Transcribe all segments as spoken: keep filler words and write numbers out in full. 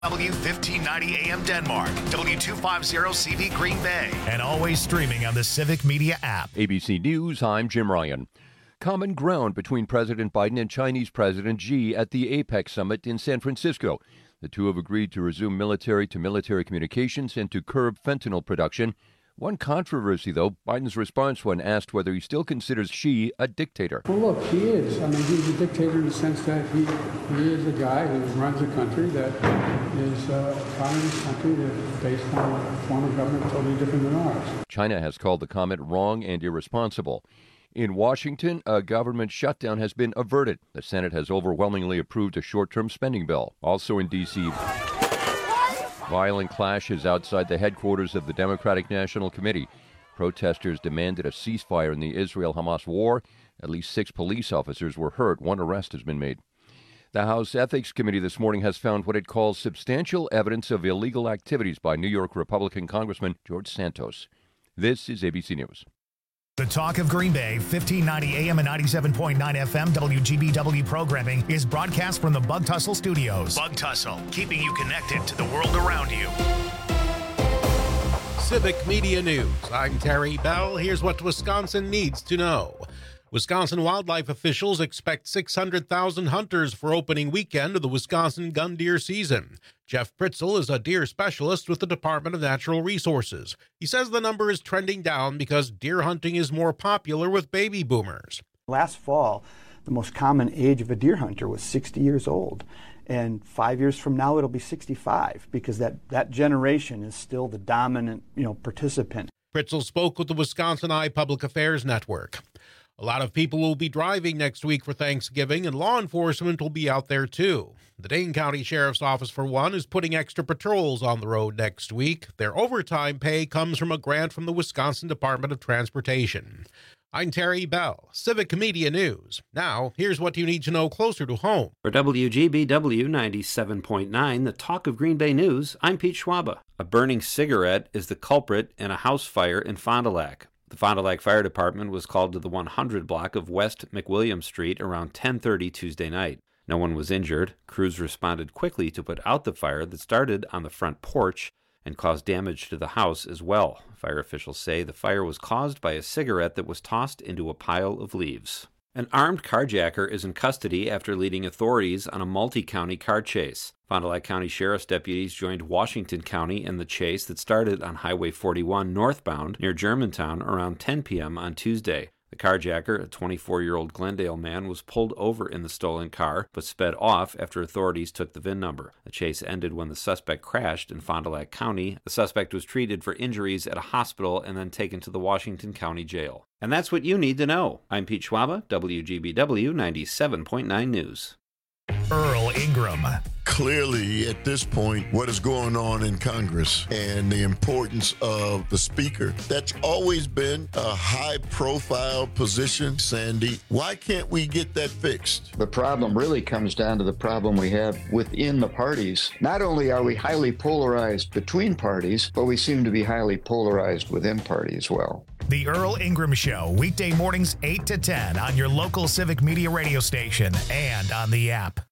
W fifteen ninety A M Denmark, W two fifty C V Green Bay, and always streaming on the Civic Media app. A B C News, I'm Jim Ryan. Common ground between President Biden and Chinese President Xi at the APEC summit in San Francisco. The two have agreed to resume military-to-military communications and to curb fentanyl production. One controversy, though, Biden's response when asked whether he still considers Xi a dictator. Well, look, he is. I mean, he's a dictator in the sense that he, he is a guy who runs a country that is uh, a communist country that is based on a form of government totally different than ours. China has called the comment wrong and irresponsible. In Washington, a government shutdown has been averted. The Senate has overwhelmingly approved a short-term spending bill. Also in D C, violent clashes outside the headquarters of the Democratic National Committee. Protesters demanded a ceasefire in the Israel-Hamas war. At least six police officers were hurt. One arrest has been made. The House Ethics Committee this morning has found what it calls substantial evidence of illegal activities by New York Republican Congressman George Santos. This is A B C News. The Talk of Green Bay, fifteen ninety A M and ninety-seven point nine F M W G B W programming is broadcast from the Bug Tussle Studios. Bug Tussle, keeping you connected to the world around you. Civic Media News. I'm Terry Bell. Here's what Wisconsin needs to know. Wisconsin wildlife officials expect six hundred thousand hunters for opening weekend of the Wisconsin gun deer season. Jeff Pritzel is a deer specialist with the Department of Natural Resources. He says the number is trending down because deer hunting is more popular with baby boomers. Last fall, the most common age of a deer hunter was sixty years old. And five years from now, it'll be sixty-five because that, that generation is still the dominant, you know, participant. Pritzel spoke with the Wisconsin Eye Public Affairs Network. A lot of people will be driving next week for Thanksgiving, and law enforcement will be out there too. The Dane County Sheriff's Office, for one, is putting extra patrols on the road next week. Their overtime pay comes from a grant from the Wisconsin Department of Transportation. I'm Terry Bell, Civic Media News. Now, here's what you need to know closer to home. For W G B W ninety-seven point nine, the Talk of Green Bay News, I'm Pete Schwaba. A burning cigarette is the culprit in a house fire in Fond du Lac. The Fond du Lac Fire Department was called to the one hundred block of West McWilliam Street around ten thirty Tuesday night. No one was injured. Crews responded quickly to put out the fire that started on the front porch and caused damage to the house as well. Fire officials say the fire was caused by a cigarette that was tossed into a pile of leaves. An armed carjacker is in custody after leading authorities on a multi-county car chase. Fond du Lac County Sheriff's deputies joined Washington County in the chase that started on Highway forty-one northbound near Germantown around ten p.m. on Tuesday. The carjacker, a twenty-four-year-old Glendale man, was pulled over in the stolen car but sped off after authorities took the V I N number. The chase ended when the suspect crashed in Fond du Lac County. The suspect was treated for injuries at a hospital and then taken to the Washington County Jail. And that's what you need to know. I'm Pete Schwaba, W G B W ninety-seven point nine News. Earl Ingram. Clearly, at this point, what is going on in Congress and the importance of the Speaker, that's always been a high-profile position, Sandy. Why can't we get that fixed? The problem really comes down to the problem we have within the parties. Not only are we highly polarized between parties, but we seem to be highly polarized within party as well. The Earl Ingram Show, weekday mornings eight to ten on your local Civic Media radio station and on the app.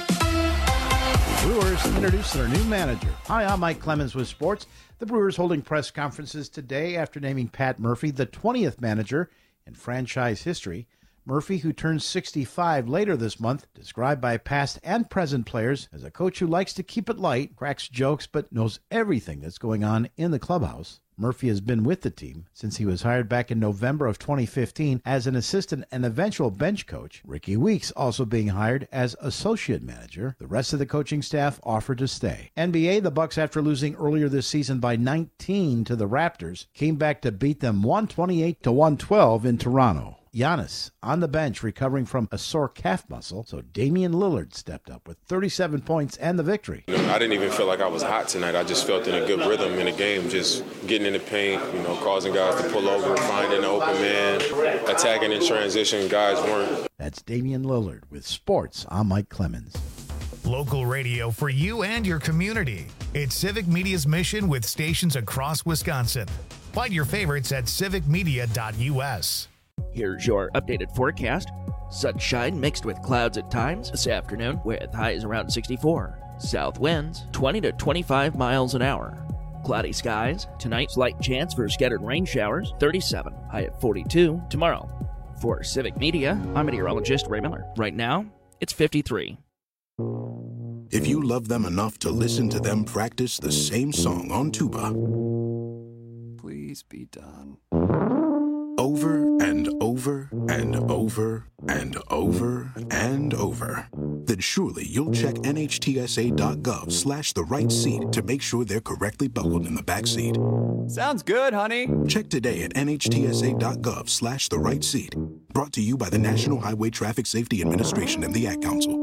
Brewers introduced their new manager. Hi, I'm Mike Clemens with sports. The Brewers holding press conferences today after naming Pat Murphy the twentieth manager in franchise history. Murphy, who turns sixty-five later this month, described by past and present players as a coach who likes to keep it light, cracks jokes, but knows everything that's going on in the clubhouse. Murphy has been with the team since he was hired back in November of twenty fifteen as an assistant and eventual bench coach. Ricky Weeks also being hired as associate manager. The rest of the coaching staff offered to stay. N B A, the Bucks, after losing earlier this season by nineteen to the Raptors, came back to beat them one twenty-eight to one twelve in Toronto. Giannis on the bench recovering from a sore calf muscle, so Damian Lillard stepped up with thirty-seven points and the victory. I didn't even feel like I was hot tonight. I just felt in a good rhythm in the game, just getting in the paint, you know, causing guys to pull over, finding the open man, attacking in transition. Guys weren't. That's Damian Lillard with sports. I'm Mike Clemens. Local radio for you and your community. It's Civic Media's mission with stations across Wisconsin. Find your favorites at civic media dot U S. Here's your updated forecast. Sunshine mixed with clouds at times this afternoon with highs around sixty-four. South winds twenty to twenty-five miles an hour. Cloudy skies. Tonight, slight chance for scattered rain showers. thirty-seven. High at forty-two tomorrow. For Civic Media, I'm meteorologist Ray Miller. Right now, it's fifty-three. If you love them enough to listen to them practice the same song on tuba, please be done. Over and over and over and over and over, then surely you'll check N H T S A dot gov slash the right seat to make sure they're correctly buckled in the back seat. Sounds good, honey. Check today at N H T S A dot gov slash the right seat. Brought to you by the National Highway Traffic Safety Administration and the Ad Council.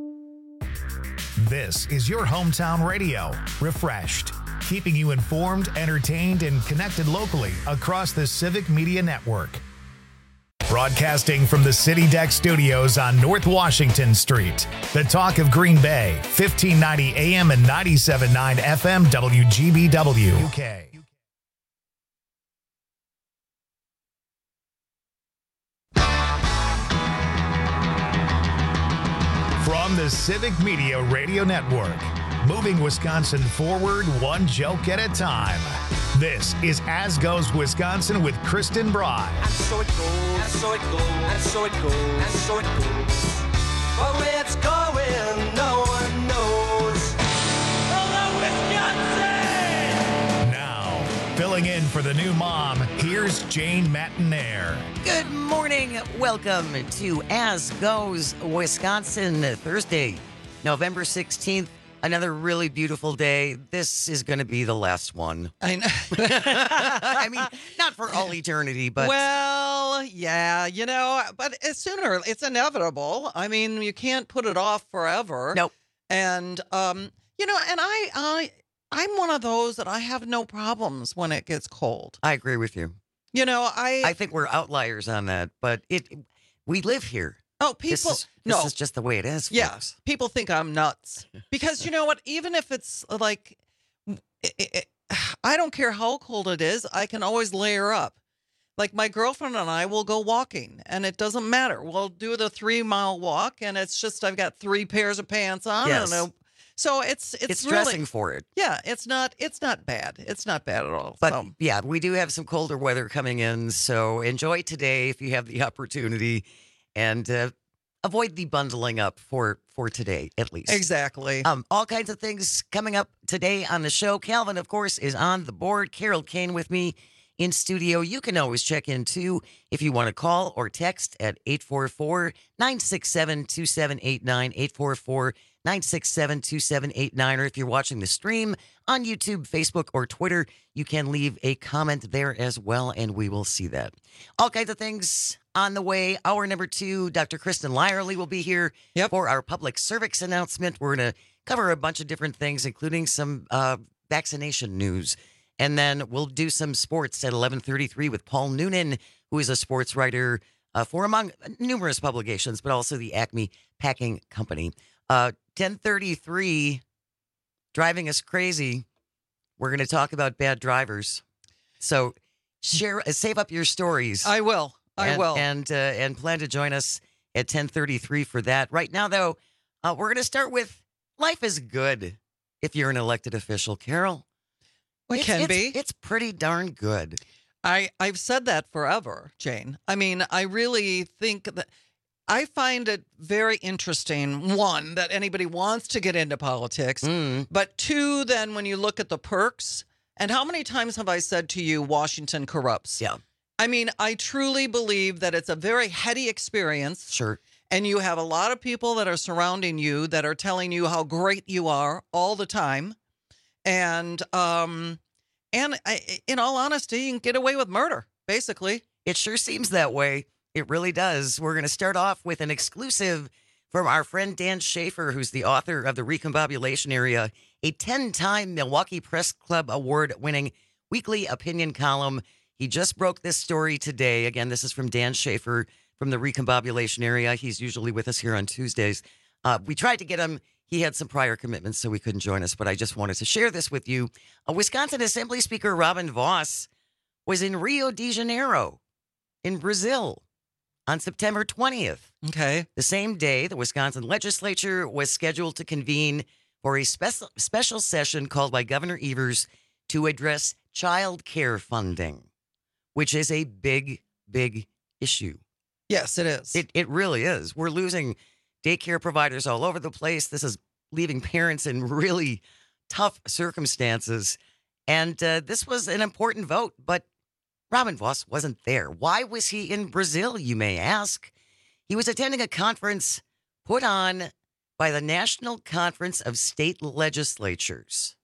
This is your hometown radio, Refreshed, keeping you informed, entertained, and connected locally across the Civic Media Network. Broadcasting from the City Deck Studios on North Washington Street, the talk of Green Bay, fifteen ninety A M and ninety-seven point nine F M W G B W. U K. From the Civic Media Radio Network, moving Wisconsin forward one joke at a time. This is As Goes Wisconsin with Kristen Bry. And so it goes, and so it goes, and so it goes, and so it goes. But where it's going, no one knows. Hello, Wisconsin! Now, filling in for the new mom, here's Jane Matinaire. Good morning. Welcome to As Goes Wisconsin, Thursday, November sixteenth. Another really beautiful day. This is going to be the last one. I know. I mean, not for all eternity, but... Well, yeah, you know, but it's sooner. It's inevitable. I mean, you can't put it off forever. Nope. And, um, you know, and I, I, I'm one of those that I have no problems when it gets cold. I agree with you. You know, I... I think we're outliers on that, but it we live here. Oh, people, this is, no. This is just the way it is. Yeah, folks. people think I'm nuts because you know what? Even if it's like, it, it, I don't care how cold it is. I can always layer up. Like my girlfriend and I will go walking, and it doesn't matter. We'll do the three mile walk, and it's just I've got three pairs of pants on. Yes. And a, so it's it's, it's really, dressing for it. Yeah, it's not it's not bad. It's not bad at all. But so. yeah, we do have some colder weather coming in, so enjoy today if you have the opportunity. And uh, avoid the bundling up for, for today, at least. Exactly. Um, all kinds of things coming up today on the show. Calvin, of course, is on the board. Carol Kane with me in studio. You can always check in, too, if you want to call or text at eight four four, nine six seven, two seven eight nine, eight four four, nine six seven, two seven eight nine. Or if you're watching the stream on YouTube, Facebook, or Twitter, you can leave a comment there as well, and we will see that. All kinds of things on the way. Hour number two, Doctor Kristen Lyerly will be here yep. for our public cervix announcement. We're going to cover a bunch of different things, including some uh, vaccination news. And then we'll do some sports at eleven thirty-three with Paul Noonan, who is a sports writer uh, for, among numerous publications, but also the Acme Packing Company. Uh, ten thirty-three, driving us crazy. We're going to talk about bad drivers. So share, uh, save up your stories. I will. I and, will. And, uh, and plan to join us at ten thirty-three for that. Right now, though, uh, we're going to start with life is good if you're an elected official, Carol. It it's, can it's, be. It's pretty darn good. I, I've said that forever, Jane. I mean, I really think that I find it very interesting, one, that anybody wants to get into politics, mm. but two, then when you look at the perks, and how many times have I said to you, Washington corrupts? Yeah. I mean, I truly believe that it's a very heady experience. Sure. And you have a lot of people that are surrounding you that are telling you how great you are all the time. And, um, and I, in all honesty, you can get away with murder, basically. It sure seems that way. It really does. We're going to start off with an exclusive from our friend Dan Schaefer, who's the author of The Recombobulation Area, a ten-time Milwaukee Press Club award-winning weekly opinion column. He just broke this story today. Again, this is from Dan Schaefer from The Recombobulation Area. He's usually with us here on Tuesdays. Uh, we tried to get him. He had some prior commitments, so we couldn't join us, but I just wanted to share this with you. Uh, Wisconsin Assembly Speaker Robin Vos was in Rio de Janeiro in Brazil on September twentieth. Okay. The same day, the Wisconsin legislature was scheduled to convene for a special special session called by Governor Evers to address child care funding, which is a big, big issue. Yes, it is. It it really is. We're losing daycare providers all over the place. This is leaving parents in really tough circumstances. And uh, this was an important vote, but Robin Vos wasn't there. Why was he in Brazil, you may ask? He was attending a conference put on by the National Conference of State Legislatures.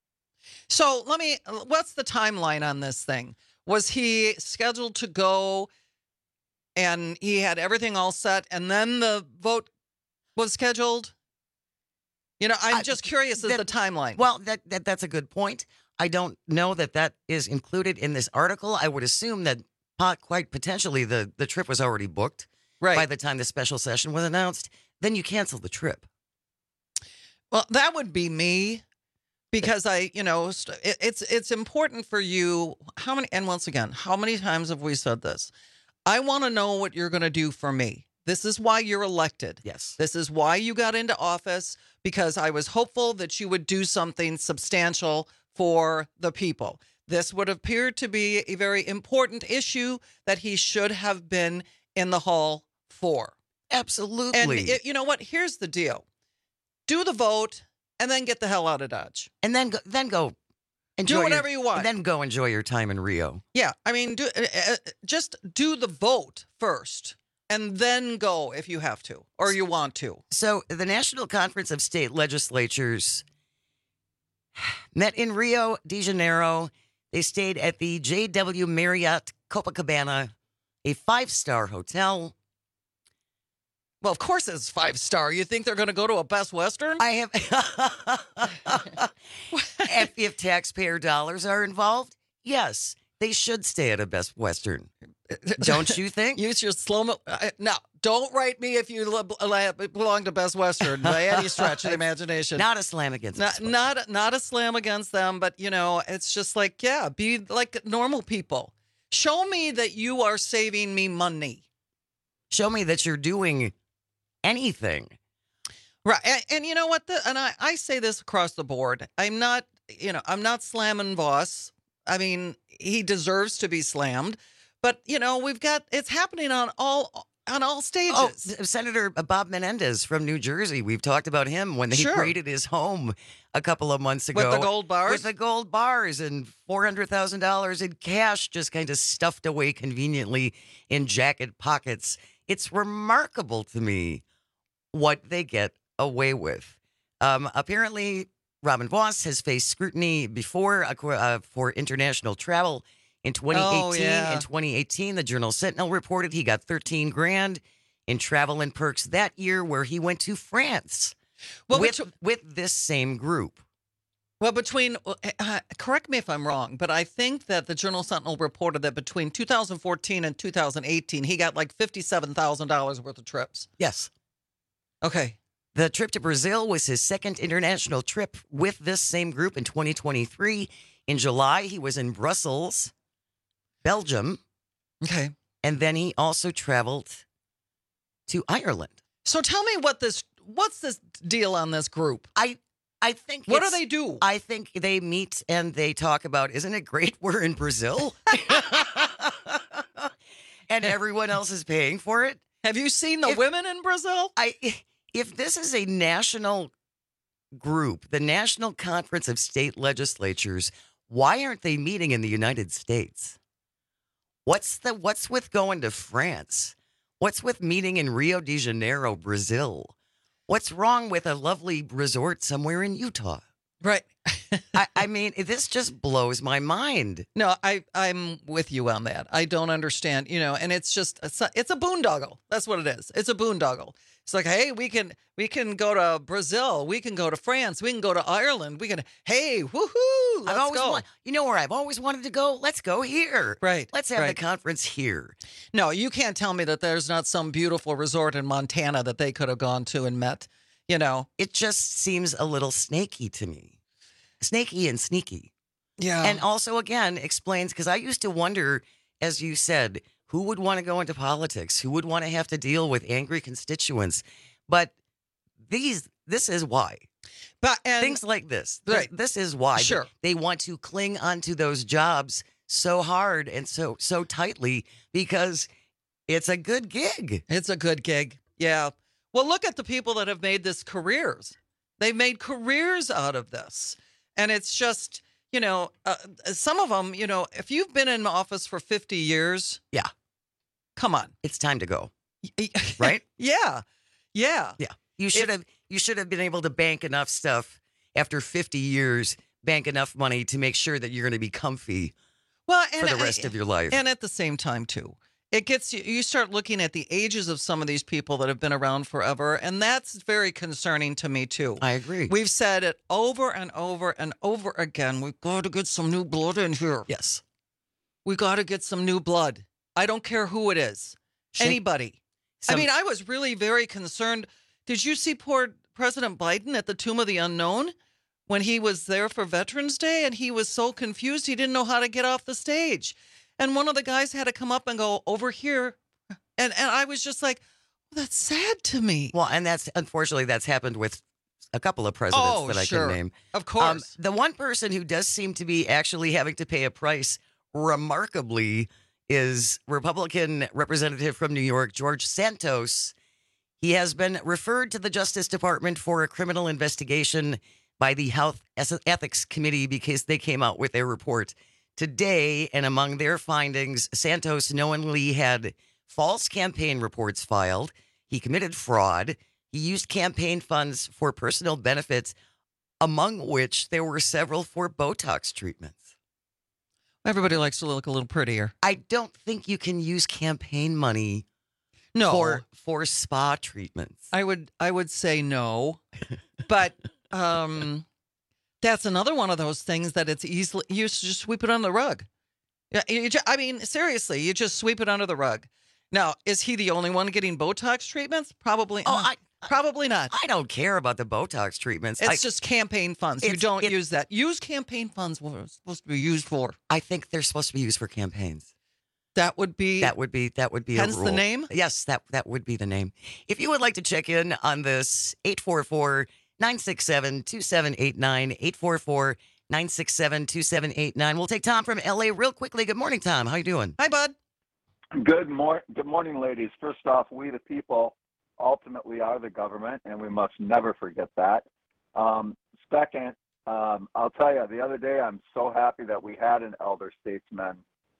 So let me, what's the timeline on this thing? Was he scheduled to go and he had everything all set and then the vote was scheduled? You know, I'm just curious as that, the timeline. Well, that, that that's a good point. I don't know that that is included in this article. I would assume that pot, quite potentially the, the trip was already booked right. by the time the special session was announced. Then you cancel the trip. Well, that would be me because I, you know, it, it's it's important for you. How many, and once again, how many times have we said this? I want to know what you're going to do for me. This is why you're elected. Yes. This is why you got into office, because I was hopeful that you would do something substantial for the people. This would appear to be a very important issue that he should have been in the hall for. Absolutely. And it, you know what? Here's the deal. Do the vote and then get the hell out of Dodge. And then go, then go enjoy do whatever your, you want. And then go enjoy your time in Rio. Yeah. I mean, do uh, uh, just do the vote first and then go if you have to or you want to. So the National Conference of State Legislatures met in Rio de Janeiro. They stayed at the J W Marriott Copacabana, a five-star hotel. Well, of course it's five-star. You think they're going to go to a Best Western? I have. if, if taxpayer dollars are involved, yes, they should stay at a Best Western. Don't you think? Use your slow mo. Uh, no, don't write me if you belong to Best Western by any stretch of the imagination. Not a slam against not, not not a slam against them, but you know, it's just like, yeah, be like normal people. Show me that you are saving me money. Show me that you're doing anything. Right. And, and you know what? The, and I, I say this across the board. I'm not, you know, I'm not slamming Vos. I mean, he deserves to be slammed. But, you know, we've got, it's happening on all on all stages. Oh, Senator Bob Menendez from New Jersey. We've talked about him when they sure. raided his home a couple of months ago. With the gold bars? With the gold bars and four hundred thousand dollars in cash just kind of stuffed away conveniently in jacket pockets. It's remarkable to me what they get away with. Um, apparently, Robin Vos has faced scrutiny before uh, for international travel. In twenty eighteen oh, yeah. and twenty eighteen, the Journal Sentinel reported he got thirteen grand in travel and perks that year, where he went to France well, with, which, with this same group. Well, between, uh, correct me if I'm wrong, but I think that the Journal Sentinel reported that between two thousand fourteen and two thousand eighteen, he got like fifty-seven thousand dollars worth of trips. Yes. Okay. The trip to Brazil was his second international trip with this same group in twenty twenty-three. In July, he was in Brussels, Belgium. Okay. And then he also traveled to Ireland. So tell me what this, what's this deal on this group? I I think What do they do? I think they meet and they talk about, isn't it great we're in Brazil? And everyone else is paying for it. Have you seen the if, women in Brazil? I if this is a national group, the National Conference of State Legislatures, why aren't they meeting in the United States? What's the what's with going to France? What's with meeting in Rio de Janeiro, Brazil? What's wrong with a lovely resort somewhere in Utah? Right. I, I mean, this just blows my mind. No, I, I'm with you on that. I don't understand, you know, and it's just, it's a, it's a boondoggle. That's what it is. It's a boondoggle. It's like, hey, we can we can go to Brazil. We can go to France. We can go to Ireland. We can, hey, woohoo, let's I've always go. Want, you know where I've always wanted to go? Let's go here. Right. Let's have right. the conference here. No, you can't tell me that there's not some beautiful resort in Montana that they could have gone to and met, you know. It just seems a little snaky to me. Snaky and sneaky. Yeah. And also, again, explains, because I used to wonder, as you said, Who would want to go into politics? Who would want to have to deal with angry constituents? But these, this is why. But and, Things like this. Right. This, this is why. Sure. They, they want to cling onto those jobs so hard and so so tightly because it's a good gig. It's a good gig. Yeah. Well, look at the people that have made this careers. They've made careers out of this. And it's just, you know, uh, some of them, you know, if you've been in office for fifty years. Yeah. Come on. It's time to go. Right? Yeah. Yeah. Yeah. You should have you should have been able to bank enough stuff after fifty years, bank enough money to make sure that you're going to be comfy well, and, for the rest I, of your life. And at the same time, too, it gets you, you start looking at the ages of some of these people that have been around forever. And that's very concerning to me, too. I agree. We've said it over and over and over again. We've got to get some new blood in here. Yes. We got to get some new blood. I don't care who it is. Shake, Anybody. some, I mean, I was really very concerned. Did you see poor President Biden at the Tomb of the Unknown when he was there for Veterans Day? And he was so confused, he didn't know how to get off the stage. And one of the guys had to come up and go, over here. And and I was just like, well, that's sad to me. Well, and that's, unfortunately, that's happened with a couple of presidents oh, that I sure. can name. Of course. Um, the one person who does seem to be actually having to pay a price remarkably is Republican Representative from New York, George Santos. He has been referred to the Justice Department for a criminal investigation by the Health Ethics Committee because they came out with a report today. And among their findings, Santos knowingly had false campaign reports filed. He committed fraud. He used campaign funds for personal benefits, among which there were several for Botox treatments. Everybody likes to look a little prettier. I don't think you can use campaign money no. for for spa treatments. I would I would say no. But um, that's another one of those things that it's easily, you just sweep it under the rug. Yeah, you just, I mean, seriously, you just sweep it under the rug. Now, is he the only one getting Botox treatments? Probably. Oh, uh, I, probably not. I don't care about the Botox treatments. It's I, just campaign funds. You don't use that. Use campaign funds. What it's supposed to be used for. I think they're supposed to be used for campaigns. That would be. That would be. That would be. Hence a rule. the name. Yes, that that would be the name. If you would like to check in on this, eight four four, nine six seven, two seven eight nine, eight four four, nine six seven, two seven eight nine. We'll take Tom from L A real quickly. Good morning, Tom. How you doing? Hi, bud. Good morning. Good morning, ladies. First off, we the people ultimately are the government, and we must never forget that. Um, second, um, I'll tell you, the other day I'm so happy that we had an elder statesman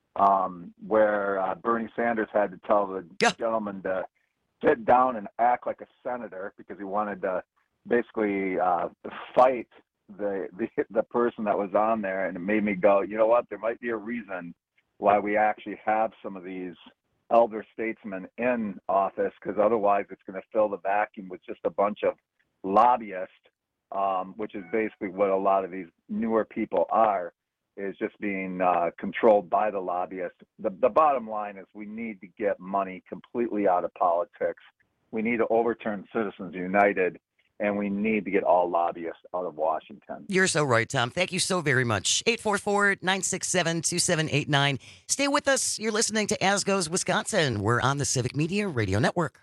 um, where uh, Bernie Sanders had to tell the yeah. gentleman to sit down and act like a senator because he wanted to basically uh, fight the, the the person that was on there, and it made me go, you know what, there might be a reason why we actually have some of these elder statesmen in office, because otherwise it's going to fill the vacuum with just a bunch of lobbyists, um, which is basically what a lot of these newer people are, is just being uh, controlled by the lobbyists. The, the bottom line is we need to get money completely out of politics. We need to overturn Citizens United, and we need to get all lobbyists out of Washington. You're so right, Tom. Thank you so very much. eight four four, nine six seven, two seven eight nine. Stay with us. You're listening to As Goes Wisconsin. We're on the Civic Media Radio Network.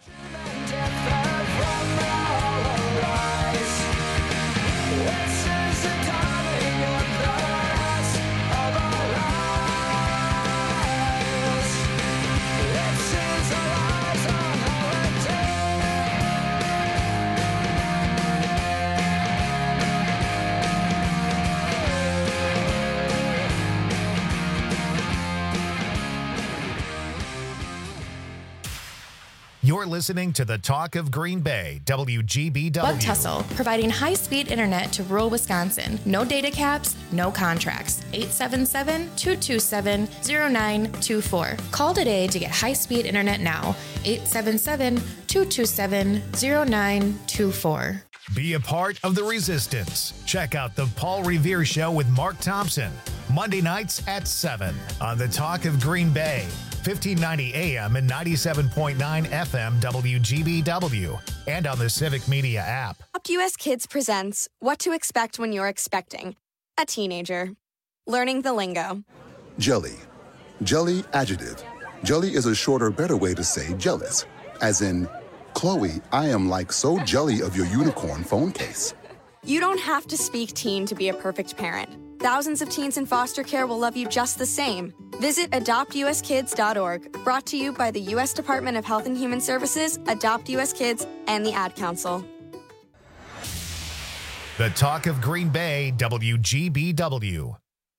You're listening to the Talk of Green Bay, W G B W. Bug Tussle, providing high-speed internet to rural Wisconsin. No data caps, no contracts. eight seven seven, two two seven, zero nine two four. Call today to get high-speed internet now. eight seven seven, two two seven, zero nine two four. Be a part of the resistance. Check out the Paul Revere Show with Mark Thompson, Monday nights at seven on the Talk of Green Bay. fifteen ninety A M and ninety-seven point nine F M W G B W, and on the Civic Media app. Adopt U S Kids presents What to Expect When You're Expecting a Teenager. Learning the lingo. Jelly. Jelly adjective. Jelly is a shorter, better way to say jealous. As in, Chloe, I am like so jelly of your unicorn phone case. You don't have to speak teen to be a perfect parent. Thousands of teens in foster care will love you just the same. Visit adopt u s kids dot org, brought to you by the U S Department of Health and Human Services, Adopt U S Kids, and the Ad Council. The Talk of Green Bay, W G B W.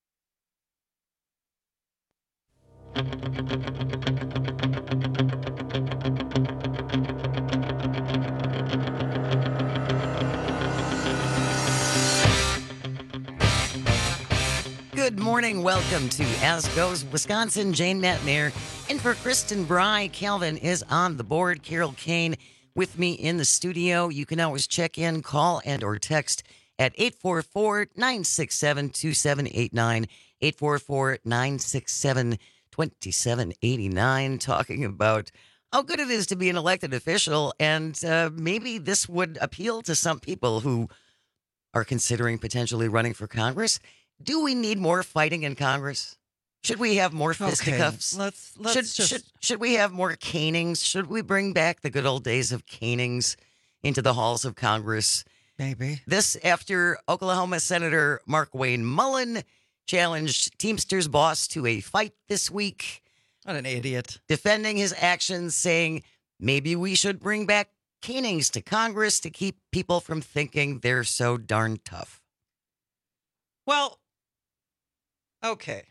Good morning. Welcome to As Goes Wisconsin. Jane Matnair. And for Kristen Bry, Calvin is on the board. Carol Kane with me in the studio. You can always check in, call, and or text at eight four four, nine six seven, two seven eight nine, eight four four, nine six seven, two seven eight nine, talking about how good it is to be an elected official. And uh, maybe this would appeal to some people who are considering potentially running for Congress. Do we need more fighting in Congress? Should we have more fisticuffs? Okay, let's let's should, just should should we have more canings? Should we bring back the good old days of canings into the halls of Congress? Maybe. This after Oklahoma Senator Mark Wayne Mullen challenged Teamsters boss to a fight this week. What an idiot. Defending his actions, saying maybe we should bring back canings to Congress to keep people from thinking they're so darn tough. Well, okay.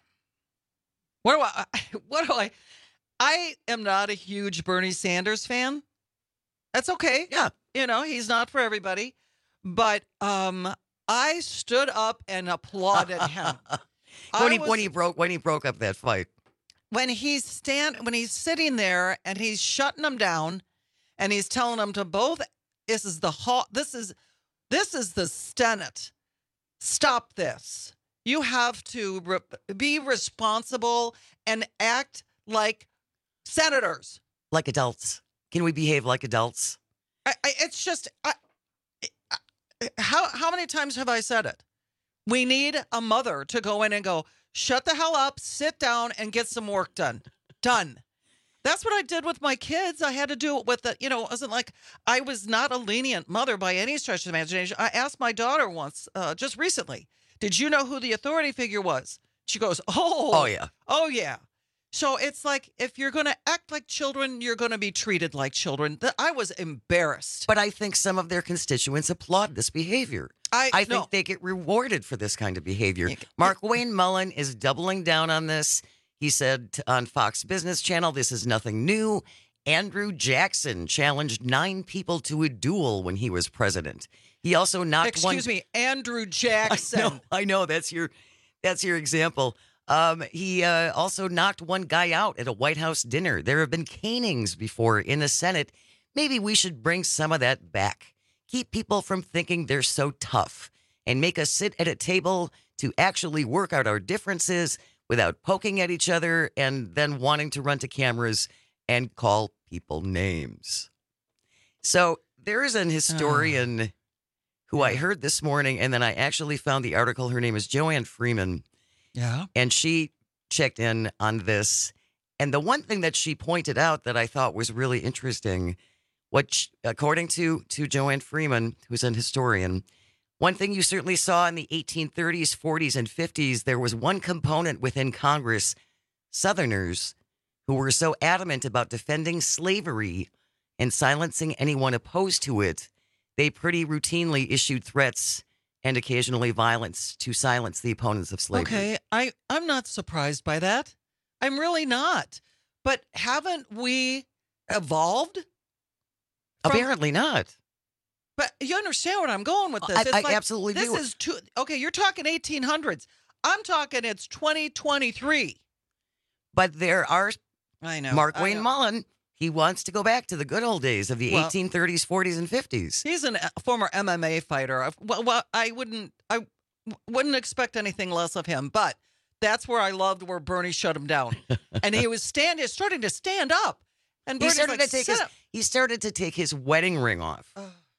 What do I, what do I, I am not a huge Bernie Sanders fan. That's okay. Yeah. You know, he's not for everybody. But um, I stood up and applauded him. when, he, was, when he broke when he broke up that fight. When he's stand when he's sitting there and he's shutting them down and he's telling them to both, this is the hall, this is this is the Senate. Stop this. You have to re- be responsible and act like senators. Like adults. Can we behave like adults? I, I, it's just, I, I, how how many times have I said it? We need a mother to go in and go, shut the hell up, sit down, and get some work done. Done. That's what I did with my kids. I had to do it with the, you know, it wasn't like I was not a lenient mother by any stretch of the imagination. I asked my daughter once, uh, just recently, did you know who the authority figure was? She goes, oh. Oh, yeah. Oh, yeah. So it's like, if you're going to act like children, you're going to be treated like children. I was embarrassed. But I think some of their constituents applaud this behavior. I, I think no. they get rewarded for this kind of behavior. Mark Wayne Mullen is doubling down on this. He said on Fox Business Channel, this is nothing new. Andrew Jackson challenged nine people to a duel when he was president. He also knocked Excuse one... Excuse me, Andrew Jackson. I know, I know, that's your, that's your example. Um, he uh, also knocked one guy out at a White House dinner. There have been canings before in the Senate. Maybe we should bring some of that back. Keep people from thinking they're so tough and make us sit at a table to actually work out our differences without poking at each other and then wanting to run to cameras and call people names. So there is an historian oh. who I heard this morning, and then I actually found the article. Her name is Joanne Freeman. Yeah. And she checked in on this. And the one thing that she pointed out that I thought was really interesting, which according to, to Joanne Freeman, who's an historian, one thing you certainly saw in the eighteen thirties, forties, and fifties, there was one component within Congress, Southerners, who were so adamant about defending slavery and silencing anyone opposed to it, they pretty routinely issued threats and occasionally violence to silence the opponents of slavery. Okay, I, I'm not surprised by that. I'm really not. But haven't we evolved? From, Apparently not. But you understand where I'm going with this. I, it's I like, absolutely this do. Is too, okay, you're talking eighteen hundreds. I'm talking it's twenty twenty-three. But there are... I know. Mark I Wayne know. Mullen, he wants to go back to the good old days of the Well, eighteen thirties, forties, and fifties. He's an, a former M M A fighter. I- Well, well, I wouldn't, I wouldn't expect anything less of him. But that's where I loved where Bernie shut him down, and he was standing, starting to stand up. And He Bernie's started like, to take "Sit his up." he started to take his wedding ring off,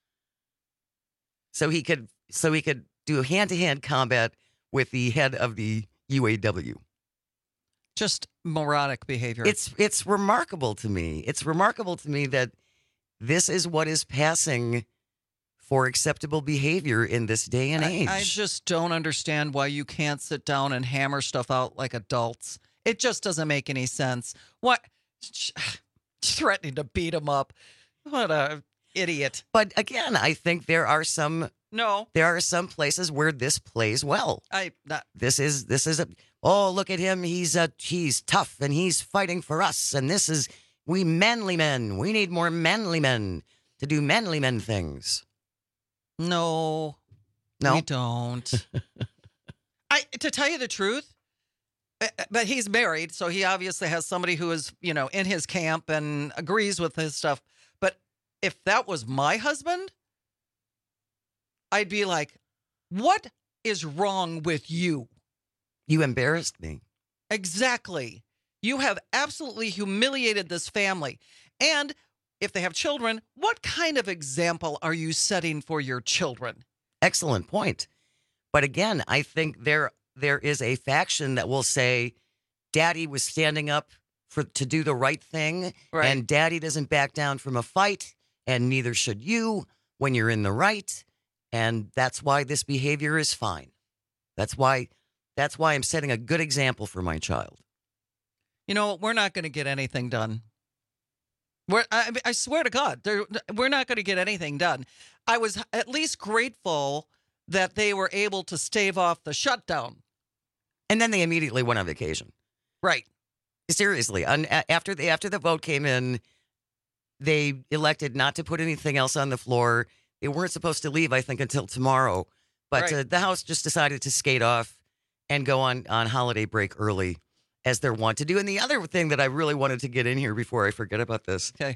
so he could so he could do hand to hand combat with the head of the U A W. Just moronic behavior. It's it's remarkable to me. It's remarkable to me that this is what is passing for acceptable behavior in this day and age. I, I just don't understand why you can't sit down and hammer stuff out like adults. It just doesn't make any sense. What? Threatening to beat him up. What a idiot. But again, I think there are some No. there are some places where this plays well. I not, This is this is a oh, look at him. He's a he's tough and he's fighting for us. And this is we manly men. We need more manly men to do manly men things. No. No. We don't. I to tell you the truth, uh, but he's married, so he obviously has somebody who is, you know, in his camp and agrees with his stuff. But if that was my husband, I'd be like, what is wrong with you? You embarrassed me. Exactly. You have absolutely humiliated this family. And if they have children, what kind of example are you setting for your children? Excellent point. But again, I think there there is a faction that will say, Daddy was standing up for to do the right thing, Right. and Daddy doesn't back down from a fight, and neither should you when you're in the right. And that's why this behavior is fine. That's why that's why I'm setting a good example for my child. You know, we're not going to get anything done. We're, I, I swear to God, there- we're not going to get anything done. I was at least grateful that they were able to stave off the shutdown. And then they immediately went on vacation. Right. Seriously, and a- after the after the vote came in, they elected not to put anything else on the floor. They weren't supposed to leave, I think, until tomorrow. But Right. uh, the House just decided to skate off and go on, on holiday break early, as they're wont to do. And the other thing that I really wanted to get in here before I forget about this, Okay.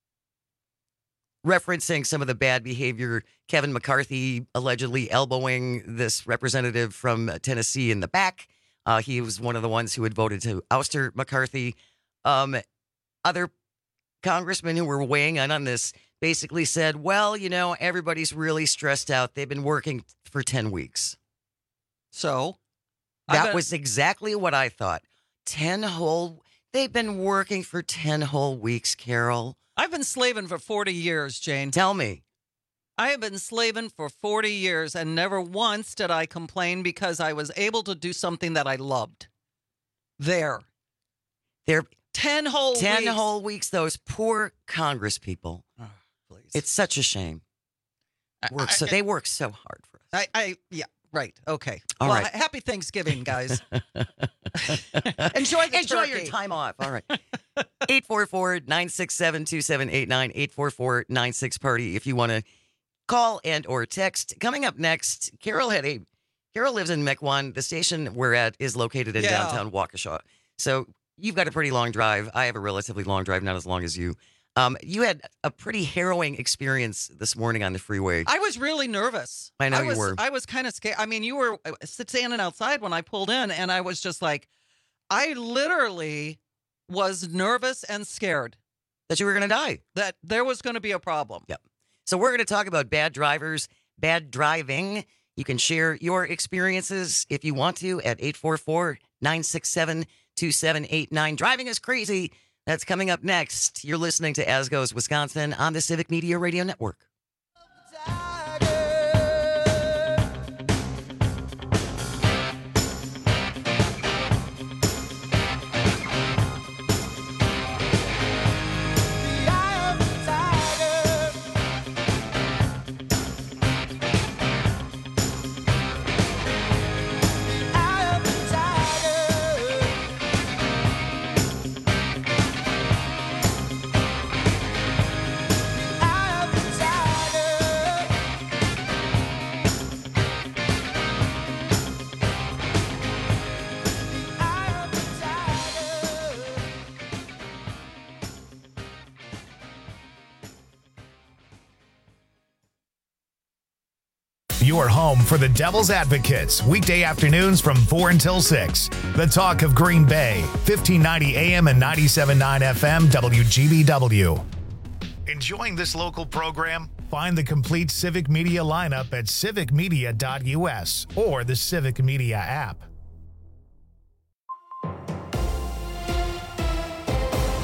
referencing some of the bad behavior, Kevin McCarthy allegedly elbowing this representative from Tennessee in the back. Uh, he was one of the ones who had voted to ouster McCarthy. Um, other congressmen who were weighing in on this basically said, well, you know, everybody's really stressed out. They've been working for ten weeks. So? I That bet- was exactly what I thought. ten whole, they've been working for ten whole weeks, Carol. I've been slaving for forty years, Jane. Tell me. I have been slaving for forty years, and never once did I complain because I was able to do something that I loved. There. They're ten whole ten weeks. whole weeks, those poor Congress people. Please. It's such a shame. Work so, they work so hard for us. I, I, yeah, right. Okay. All well, right. ha- happy Thanksgiving, guys. Enjoy the Enjoy turkey. your time off. All right. eight four four, nine six seven, two seven eight nine, eight four four, nine six party if you want to call and or text. Coming up next, Carol had a Carol lives in Mequon. The station we're at is located in Yeah. downtown Waukesha. So you've got a pretty long drive. I have a relatively long drive, not as long as you. Um, you had a pretty harrowing experience this morning on the freeway. I was really nervous. I know I you was, were. I was kind of scared. I mean, you were uh, standing outside when I pulled in, and I was just like, I literally was nervous and scared that you were going to die. That there was going to be a problem. Yep. So we're going to talk about bad drivers, bad driving. You can share your experiences if you want to at eight four four, nine six seven, two seven eight nine. Driving is crazy. That's coming up next. You're listening to As Goes Wisconsin on the Civic Media Radio Network. Your home for the Devil's Advocates, weekday afternoons from four until six. The talk of Green Bay, fifteen ninety A M and ninety-seven point nine F M W G B W. Enjoying this local program? Find the complete Civic Media lineup at civic media dot U S or the Civic Media app.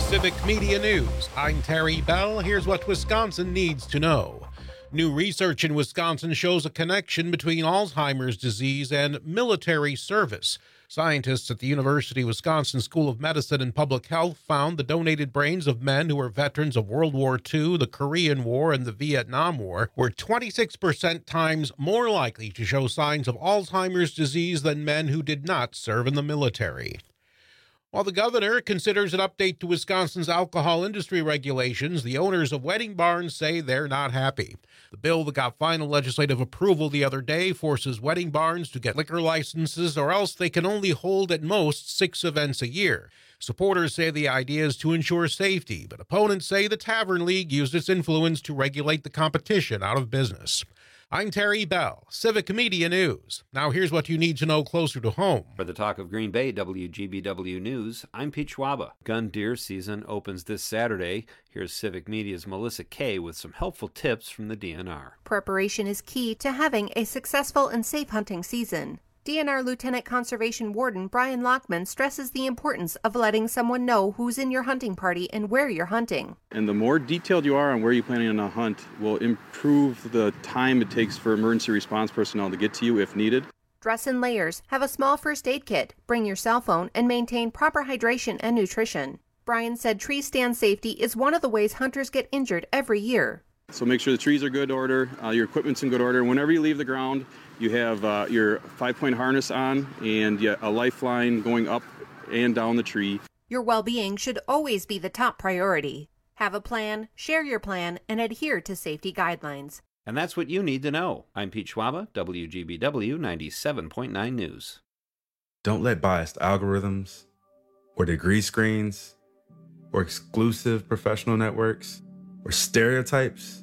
Civic Media News. I'm Terry Bell. Here's what Wisconsin needs to know. New research in Wisconsin shows a connection between Alzheimer's disease and military service. Scientists at the University of Wisconsin School of Medicine and Public Health found the donated brains of men who were veterans of World War Two, the Korean War, and the Vietnam War were twenty-six percent times more likely to show signs of Alzheimer's disease than men who did not serve in the military. While the governor considers an update to Wisconsin's alcohol industry regulations, the owners of wedding barns say they're not happy. The bill that got final legislative approval the other day forces wedding barns to get liquor licenses, or else they can only hold at most six events a year. Supporters say the idea is to ensure safety, but opponents say the Tavern League used its influence to regulate the competition out of business. I'm Terry Bell, Civic Media News. Now here's what you need to know closer to home. For the Talk of Green Bay W G B W News, I'm Pete Schwaba. Gun deer season opens this Saturday. Here's Civic Media's Melissa Kay with some helpful tips from the D N R. Preparation is key to having a successful and safe hunting season. D N R Lieutenant Conservation Warden Brian Lockman stresses the importance of letting someone know who's in your hunting party and where you're hunting. And the more detailed you are on where you're planning on a hunt will improve the time it takes for emergency response personnel to get to you if needed. Dress in layers, have a small first aid kit, bring your cell phone, and maintain proper hydration and nutrition. Brian said tree stand safety is one of the ways hunters get injured every year. So make sure the trees are good order, uh, your equipment's in good order. Whenever you leave the ground, you have uh, your five-point harness on and yeah, a lifeline going up and down the tree. Your well-being should always be the top priority. Have a plan, share your plan, and adhere to safety guidelines. And that's what you need to know. I'm Pete Schwaba, W G B W ninety-seven point nine News. Don't let biased algorithms or degree screens or exclusive professional networks or stereotypes.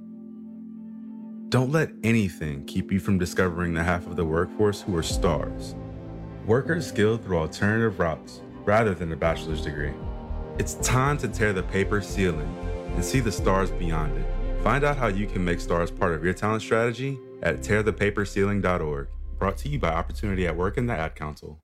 Don't let anything keep you from discovering the half of the workforce who are stars. Workers skilled through alternative routes rather than a bachelor's degree. It's time to tear the paper ceiling and see the stars beyond it. Find out how you can make stars part of your talent strategy at tear the paper ceiling dot org. Brought to you by Opportunity at Work and the Ad Council.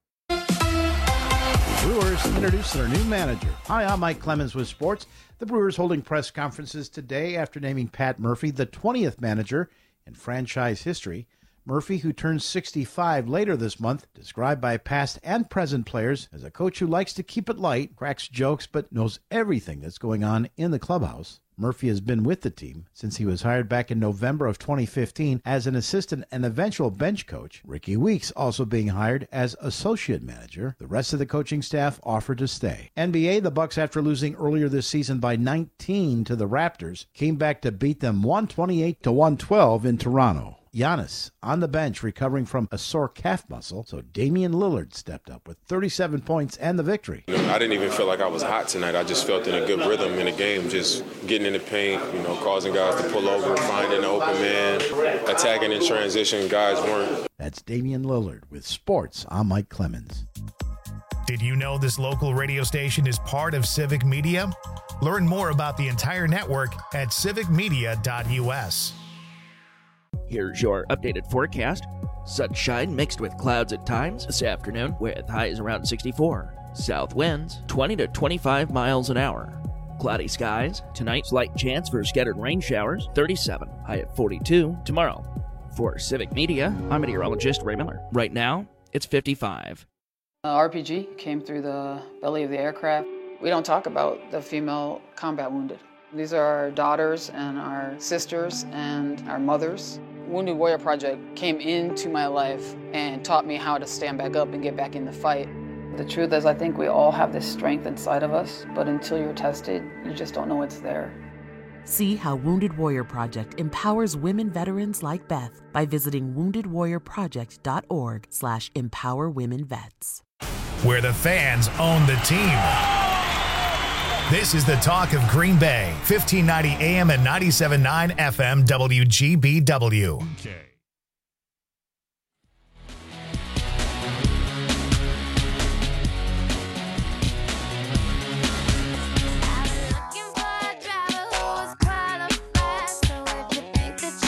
Brewers introduced their new manager. Hi, I'm Mike Clemens with sports. The Brewers holding press conferences today after naming Pat Murphy the twentieth manager in franchise history. Murphy, who turns sixty-five later this month, described by past and present players as a coach who likes to keep it light, cracks jokes, but knows everything that's going on in the clubhouse. Murphy has been with the team since he was hired back in November of twenty fifteen as an assistant and eventual bench coach. Ricky Weeks also being hired as associate manager. The rest of the coaching staff offered to stay. N B A, the Bucks, after losing earlier this season by nineteen to the Raptors, came back to beat them one twenty-eight to one twelve in Toronto. Giannis on the bench recovering from a sore calf muscle, so Damian Lillard stepped up with thirty-seven points and the victory. I didn't even feel like I was hot tonight. I just felt in a good rhythm in the game, just getting in the paint, you know, causing guys to pull over, finding an open man, attacking in transition. Guys weren't. That's Damian Lillard with sports. I'm Mike Clemens. Did you know this local radio station is part of Civic Media? Learn more about the entire network at civic media dot u s. Here's your updated forecast. Sunshine mixed with clouds at times this afternoon with highs around sixty-four. South winds twenty to twenty-five miles an hour. Cloudy skies. Tonight, slight chance for scattered rain showers. thirty-seven. High at forty-two tomorrow. For Civic Media, I'm meteorologist Ray Miller. Right now, it's fifty-five. Uh, R P G came through the belly of the aircraft. We don't talk about the female combat wounded. These are our daughters and our sisters and our mothers. Wounded Warrior Project came into my life and taught me how to stand back up and get back in the fight. The truth is, I think we all have this strength inside of us, but until you're tested, you just don't know it's there. See how Wounded Warrior Project empowers women veterans like Beth by visiting wounded warrior project dot org slash empower women vets. Where the fans own the team. This is the Talk of Green Bay, fifteen ninety A M and ninety-seven point nine F M W G B W. Okay.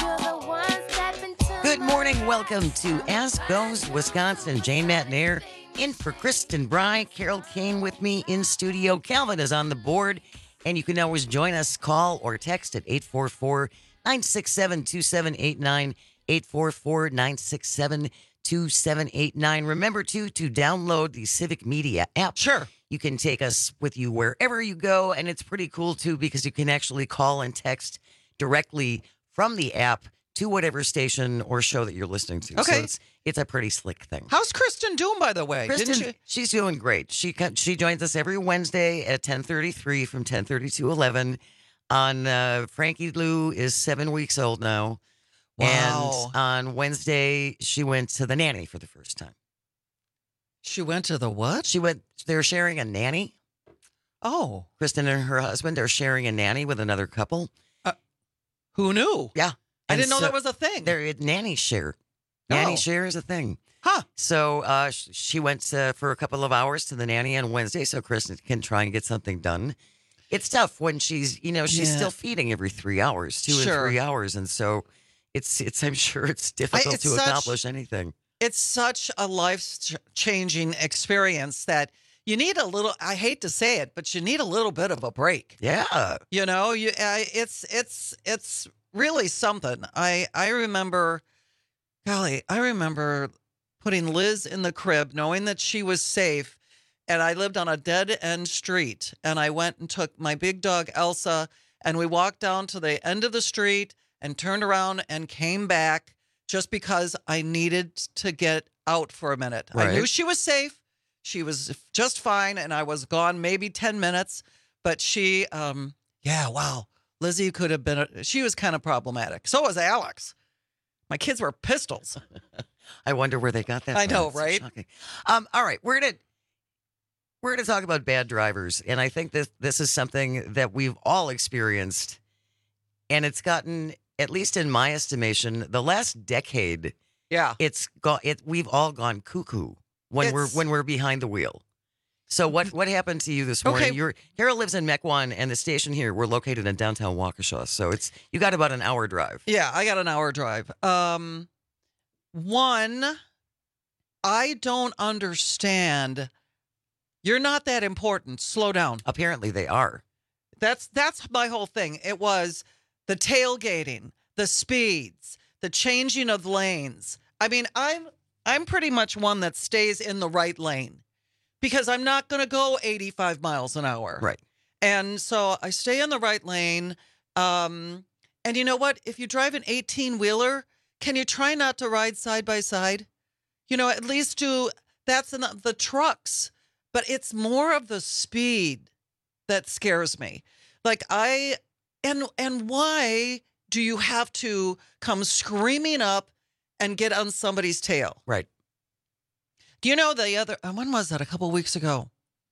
Good morning. Welcome to Ask Those Wisconsin. Jane Matt Nair In for Kristen Bry, Carol Kane with me in studio. Calvin is on the board, and you can always join us, call or text at eight four four, nine six seven, two seven eight nine, eight four four, nine six seven, two seven eight nine. Remember, too, to download the Civic Media app. Sure. You can take us with you wherever you go, and it's pretty cool, too, because you can actually call and text directly from the app to whatever station or show that you're listening to. Okay. So it's, it's a pretty slick thing. How's Kristen doing, by the way? Kristen, Didn't you? she's doing great. She co- she joins us every Wednesday at ten thirty-three from ten thirty to eleven. On uh, Frankie Lou is seven weeks old now. Wow. And on Wednesday, she went to the nanny for the first time. She went to the what? She went, they're sharing a nanny. Oh. Kristen and her husband are sharing a nanny with another couple. Uh, who knew? Yeah. I And didn't know so that was a thing. They're nanny share. Nanny Oh. share is a thing. Huh. So uh, sh- she went uh, for a couple of hours to the nanny on Wednesday so Kristen can try and get something done. It's tough when she's, you know, she's Yeah. still feeding every three hours, two Sure. and three hours. And so it's, it's I'm sure it's difficult it's to such- accomplish anything. It's such a life-changing experience that you need a little, I hate to say it, but you need a little bit of a break. Yeah. You know, you I, it's it's it's really something. I I remember, golly, I remember putting Liz in the crib, knowing that she was safe, and I lived on a dead-end street, and I went and took my big dog Elsa, and we walked down to the end of the street and turned around and came back just because I needed to get out for a minute. I Right. knew she was safe. She was just fine, and I was gone maybe ten minutes. But she, um, yeah, wow. Lizzie could have been, a, she was kind of problematic. So was Alex. My kids were pistols. I wonder where they got that I from. know, It's so right? shocking. Um, all right, we're gonna we're gonna talk about bad drivers, and I think this this is something that we've all experienced, and it's gotten, at least in my estimation, the last decade. Yeah, it's got it. We've all gone cuckoo when we're It's- when we're behind the wheel. So what what happened to you this morning? Okay. You're, Carol lives in Mequon, and the station here, we're located in downtown Waukesha. So it's you got about an hour drive. Yeah, I got an hour drive. Um, one, I don't understand. You're not that important. Slow down. Apparently they are. That's that's my whole thing. It was the tailgating, the speeds, the changing of lanes. I mean, I'm I'm pretty much one that stays in the right lane because I'm not going to go eighty-five miles an hour. Right. And so I stay in the right lane. Um, and you know what? If you drive an eighteen-wheeler, can you try not to ride side by side? You know, at least do that's in the, the trucks. But it's more of the speed that scares me. Like I and and why do you have to come screaming up and get on somebody's tail? Right. Do you know the other uh, when was that? A couple weeks ago.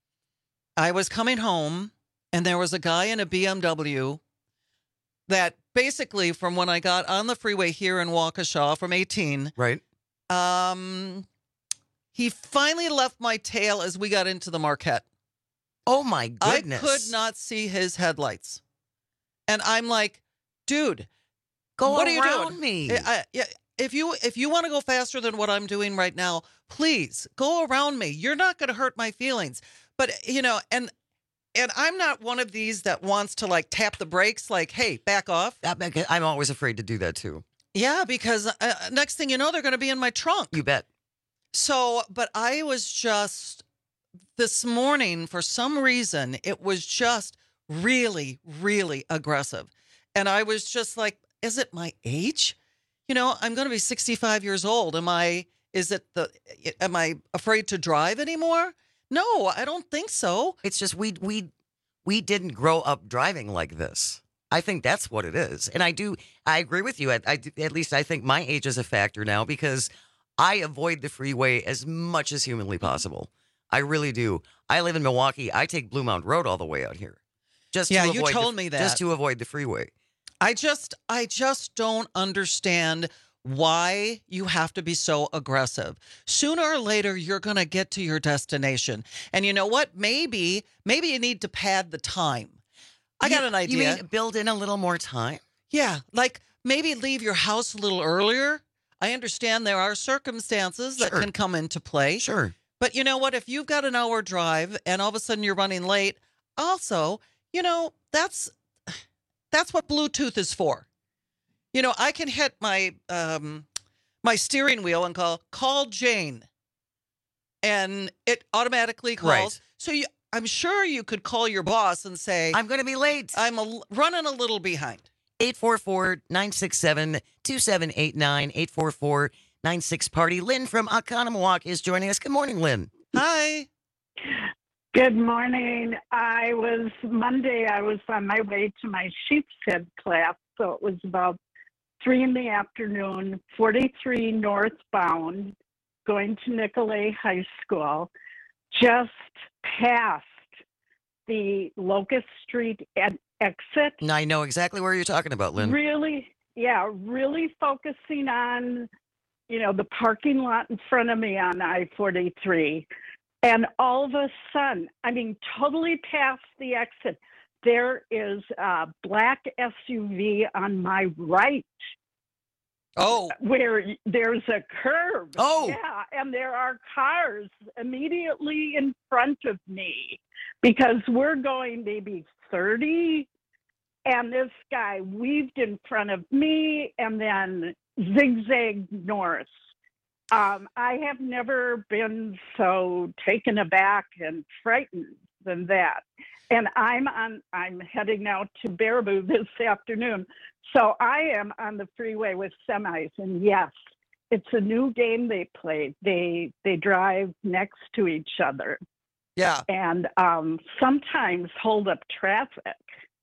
I was coming home and there was a guy in a B M W that basically from when I got on the freeway here in Waukesha from eighteen. Right. Um he finally left my tail as we got into the Marquette. Oh my goodness. I could not see his headlights. And I'm like, dude, Go what are you around doing? me. I- I- yeah, if you if you want to go faster than what I'm doing right now, please go around me. You're not going to hurt my feelings. But you know, and and I'm not one of these that wants to like tap the brakes like, hey, back off. I'm always afraid to do that too. Yeah, because uh, next thing you know, they're going to be in my trunk. You bet. So, but I was just this morning, for some reason, it was just really, really aggressive. And I was just like, is it my age? You know, I'm going to be sixty-five years old. Am I, is it the, am I afraid to drive anymore? No, I don't think so. It's just we we we didn't grow up driving like this. I think that's what it is. And I do, I agree with you. I, I, at least I think my age is a factor now because I avoid the freeway as much as humanly possible. I really do. I live in Milwaukee. I take Blue Mound Road all the way out here. Just Yeah, to you avoid told the, me that. Just to avoid the freeway. I just, I just don't understand why you have to be so aggressive. Sooner or later, you're going to get to your destination. And you know what? Maybe, maybe you need to pad the time. I got You- an idea. You mean build in a little more time? Yeah, like maybe leave your house a little earlier. I understand there are circumstances that Sure. can come into play. Sure. But you know what? If you've got an hour drive and all of a sudden you're running late, also, you know, that's that's what Bluetooth is for. You know, I can hit my um, my steering wheel and call call Jane, and it automatically calls. Right. So you, I'm sure you could call your boss and say, I'm going to be late. I'm a, running a little behind. eight four four, nine six seven, two seven eight nine, eight four four, nine six party. Lynn from Oconomowoc is joining us. Good morning, Lynn. Hi. Good morning. I was, Monday, I was on my way to my sheep's head class, so it was about three in the afternoon, forty-three northbound, going to Nicolay High School, just past the Locust Street ed- exit. Now, I know exactly where you're talking about, Lynn. Really, yeah, really focusing on, you know, the parking lot in front of me on I forty-three. And all of a sudden, I mean, totally past the exit, there is a black S U V on my right. Oh. Where there's a curb. Oh. Yeah, and there are cars immediately in front of me because we're going maybe thirty, and this guy weaved in front of me and then zigzagged north. Um, I have never been so taken aback and frightened than that. And I'm on. I'm heading out to Baraboo this afternoon. So I am on the freeway with semis. And yes, it's a new game they play. They they drive next to each other. Yeah. And um, sometimes hold up traffic.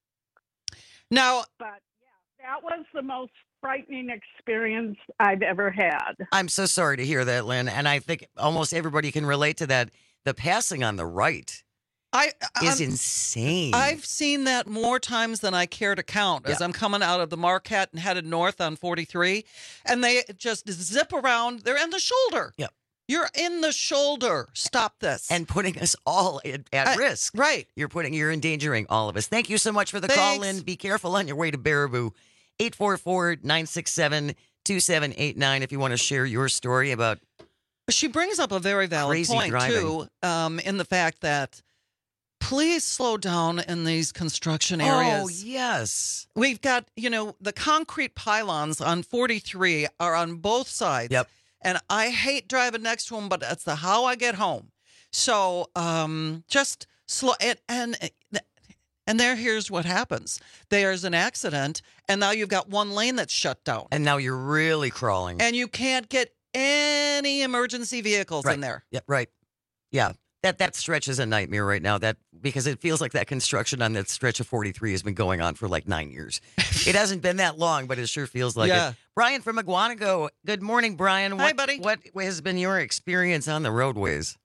Now, but yeah, that was the most frightening experience I've ever had. I'm so sorry to hear that, Lynn. And I think almost everybody can relate to that. The passing on the right I, is I'm, insane. I've seen that more times than I care to count as Yeah. I'm coming out of the Marquette and headed north on forty-three. And they just zip around. They're in the shoulder. Yep. You're in the shoulder. Stop this. And putting us all at, at I- risk. Right. You're putting, you're endangering all of us. Thank you so much for the call, Thanks. Lynn. Be careful on your way to Baraboo. eight four four, nine six seven, two seven eight nine if you want to share your story about She brings up a very valid crazy point, driving. too, um, in the fact that please slow down in these construction areas. Oh, yes. We've got, you know, the concrete pylons on forty-three are on both sides. Yep. And I hate driving next to them, but that's the how I get home. So um, just slow. And, and, and there, here's what happens. There's an accident, and now you've got one lane that's shut down. And now you're really crawling. And you can't get any emergency vehicles right. in there. Yeah, right. Yeah. That that stretch is a nightmare right now. That because it feels like that construction on that stretch of forty-three has been going on for like nine years. It hasn't been that long, but it sure feels like Yeah. it. Brian from Iguanago. Good morning, Brian. Hi, What, buddy. What has been your experience on the roadways?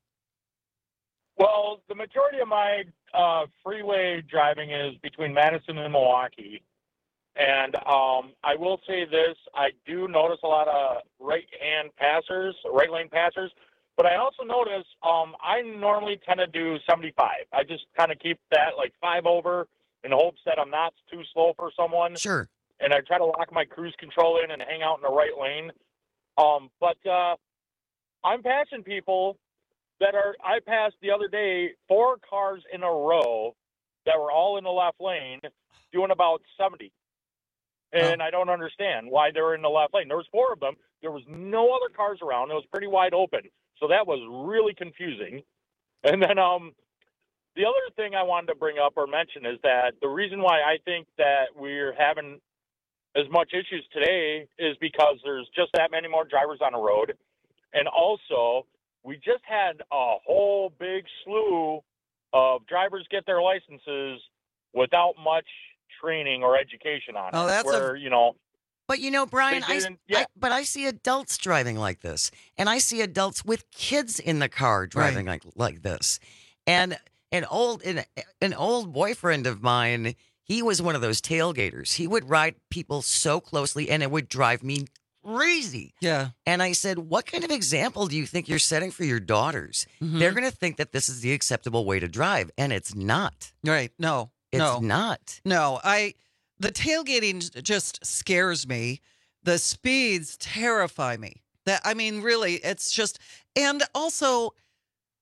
Well, the majority of my uh, freeway driving is between Madison and Milwaukee. And um, I will say this, I do notice a lot of right-hand passers, right lane passers. But I also notice um, I normally tend to do seventy-five. I just kind of keep that like five over in hopes that I'm not too slow for someone. Sure. And I try to lock my cruise control in and hang out in the right lane. Um, but uh, I'm passing people that are, I passed the other day four cars in a row that were all in the left lane doing about seventy. And oh. I don't understand why they were in the left lane. There was four of them. There was no other cars around. It was pretty wide open. So that was really confusing. And then um, the other thing I wanted to bring up or mention is that the reason why I think that we're having as much issues today is because there's just that many more drivers on the road. And also, we just had a whole big slew of drivers get their licenses without much training or education on Oh, it. that's where, a- you know, But you know, Brian, I, didn't- yeah. I- but I see adults driving like this, and I see adults with kids in the car driving like like this. And an old an, an old boyfriend of mine, he was one of those tailgaters. He would ride people so closely, and it would drive me crazy. Yeah. And I said, "What kind of example do you think you're setting for your daughters? Mhm. They're going to think that this is the acceptable way to drive, and it's not. Right. No. It's no. not. No. I. The tailgating just scares me. The speeds terrify me. That I mean, really, it's just, and also,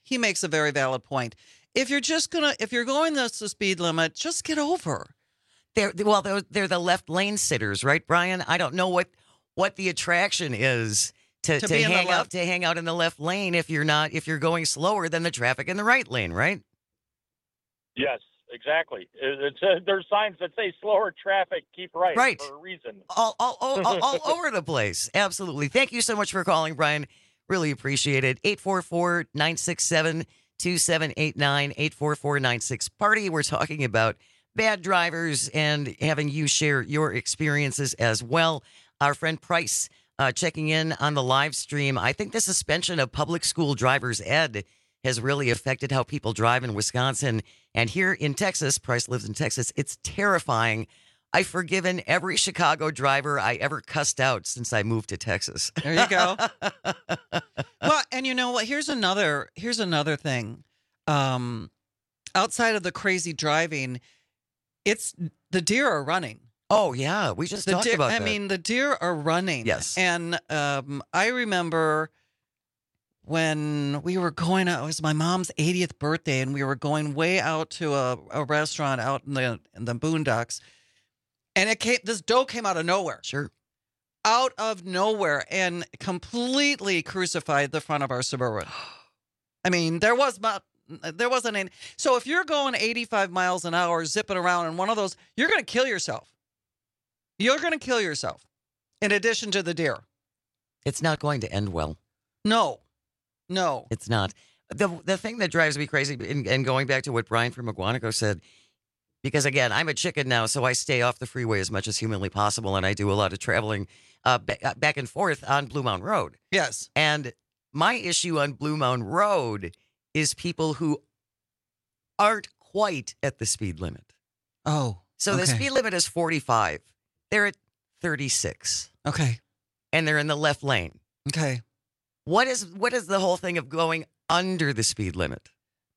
he makes a very valid point. If you're just gonna, if you're going this the speed limit, just get over. They're well, they're, they're the left lane sitters, right, Brian? I don't know what what the attraction is to, To to, be in the hang out left? to hang out in the left lane if you're not if you're going slower than the traffic in the right lane, right? Yes, exactly. It, it's uh, there's signs that say slower traffic, keep right, Right. for a reason. All all, all, all, all over the place. Absolutely. Thank you so much for calling, Brian. Really appreciate it. eight four four, nine six seven, two seven eight nine, eight four four nine six party. We're talking about bad drivers and having you share your experiences as well. Our friend Price uh, checking in on the live stream. I think the suspension of public school driver's ed has really affected how people drive in Wisconsin. And here in Texas, Price lives in Texas, it's terrifying. I've forgiven every Chicago driver I ever cussed out since I moved to Texas. There you go. Well, and you know what? Here's another. Here's another thing. Um, outside of the crazy driving, it's the deer are running. Oh yeah, we just the talked deer, about I that. mean, the deer are running. Yes. And um, I remember when we were going out. It was my mom's eightieth birthday, and we were going way out to a, a restaurant out in the in the boondocks. And it came. This doe came out of nowhere. Sure. Out of nowhere and completely crucified the front of our Suburban. I mean, there was not, there wasn't any. So if you're going eighty-five miles an hour, zipping around in one of those, you're going to kill yourself. You're going to kill yourself. In addition to the deer. It's not going to end well. No, no, it's not. The the thing that drives me crazy, and, and going back to what Brian from McGuanaco said, because again, I'm a chicken now, so I stay off the freeway as much as humanly possible, and I do a lot of traveling uh, b- back and forth on Blue Mountain Road. Yes. And my issue on Blue Mountain Road is people who aren't quite at the speed limit. Oh, So the okay. speed limit is forty-five. They're at thirty-six. Okay. And they're in the left lane. Okay. What is what is the whole thing of going under the speed limit?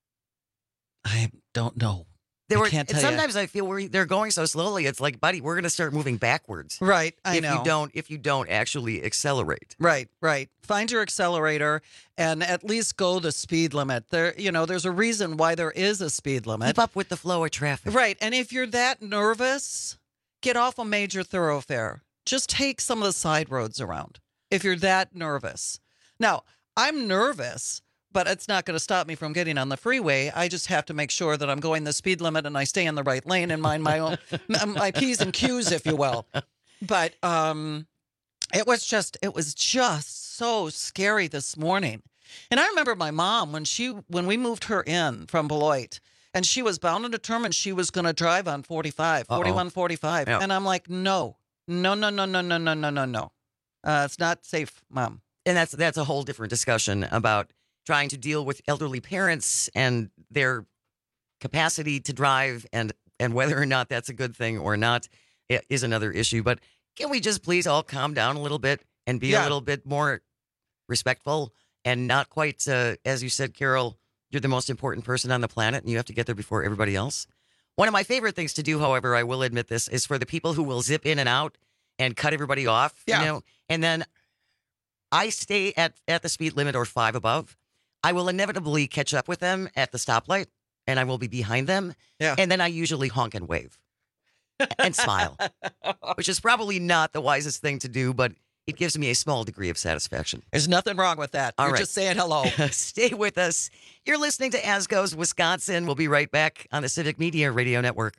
I don't know. There I were, can't and tell ya. sometimes I feel we're, they're going so slowly. It's like, buddy, we're going to start moving backwards. Right. I if know. you don't, if you don't actually accelerate. Right, right. Find your accelerator and at least go the speed limit. There, you know, there's a reason why there is a speed limit. Keep up with the flow of traffic. Right. And if you're that nervous, get off a major thoroughfare. Just take some of the side roads around if you're that nervous. Now, I'm nervous, but it's not going to stop me from getting on the freeway. I just have to make sure that I'm going the speed limit and I stay in the right lane and mind my own my P's and Q's, if you will. But um, it was just it was just so scary this morning. And I remember my mom when she when we moved her in from Beloit, and she was bound and determined she was going to drive on forty-five, Uh-oh. forty-one, forty-five. Yeah. And I'm like, no, no, no, no, no, no, no, no, no, no. Uh, it's not safe, Mom. And that's that's a whole different discussion about trying to deal with elderly parents and their capacity to drive, and and whether or not that's a good thing or not i- is another issue. But can we just please all calm down a little bit and be Yeah. a little bit more respectful and not quite, uh, as you said, Carol, you're the most important person on the planet and you have to get there before everybody else. One of my favorite things to do, however, I will admit this, is for the people who will zip in and out and cut everybody off, Yeah. you know, and then I stay at, at the speed limit or five above. I will inevitably catch up with them at the stoplight, and I will be behind them. Yeah. And then I usually honk and wave and smile, which is probably not the wisest thing to do, but it gives me a small degree of satisfaction. There's nothing wrong with that. All You're right. just saying hello. Stay with us. You're listening to As Goes Wisconsin. We'll be right back on the Civic Media Radio Network.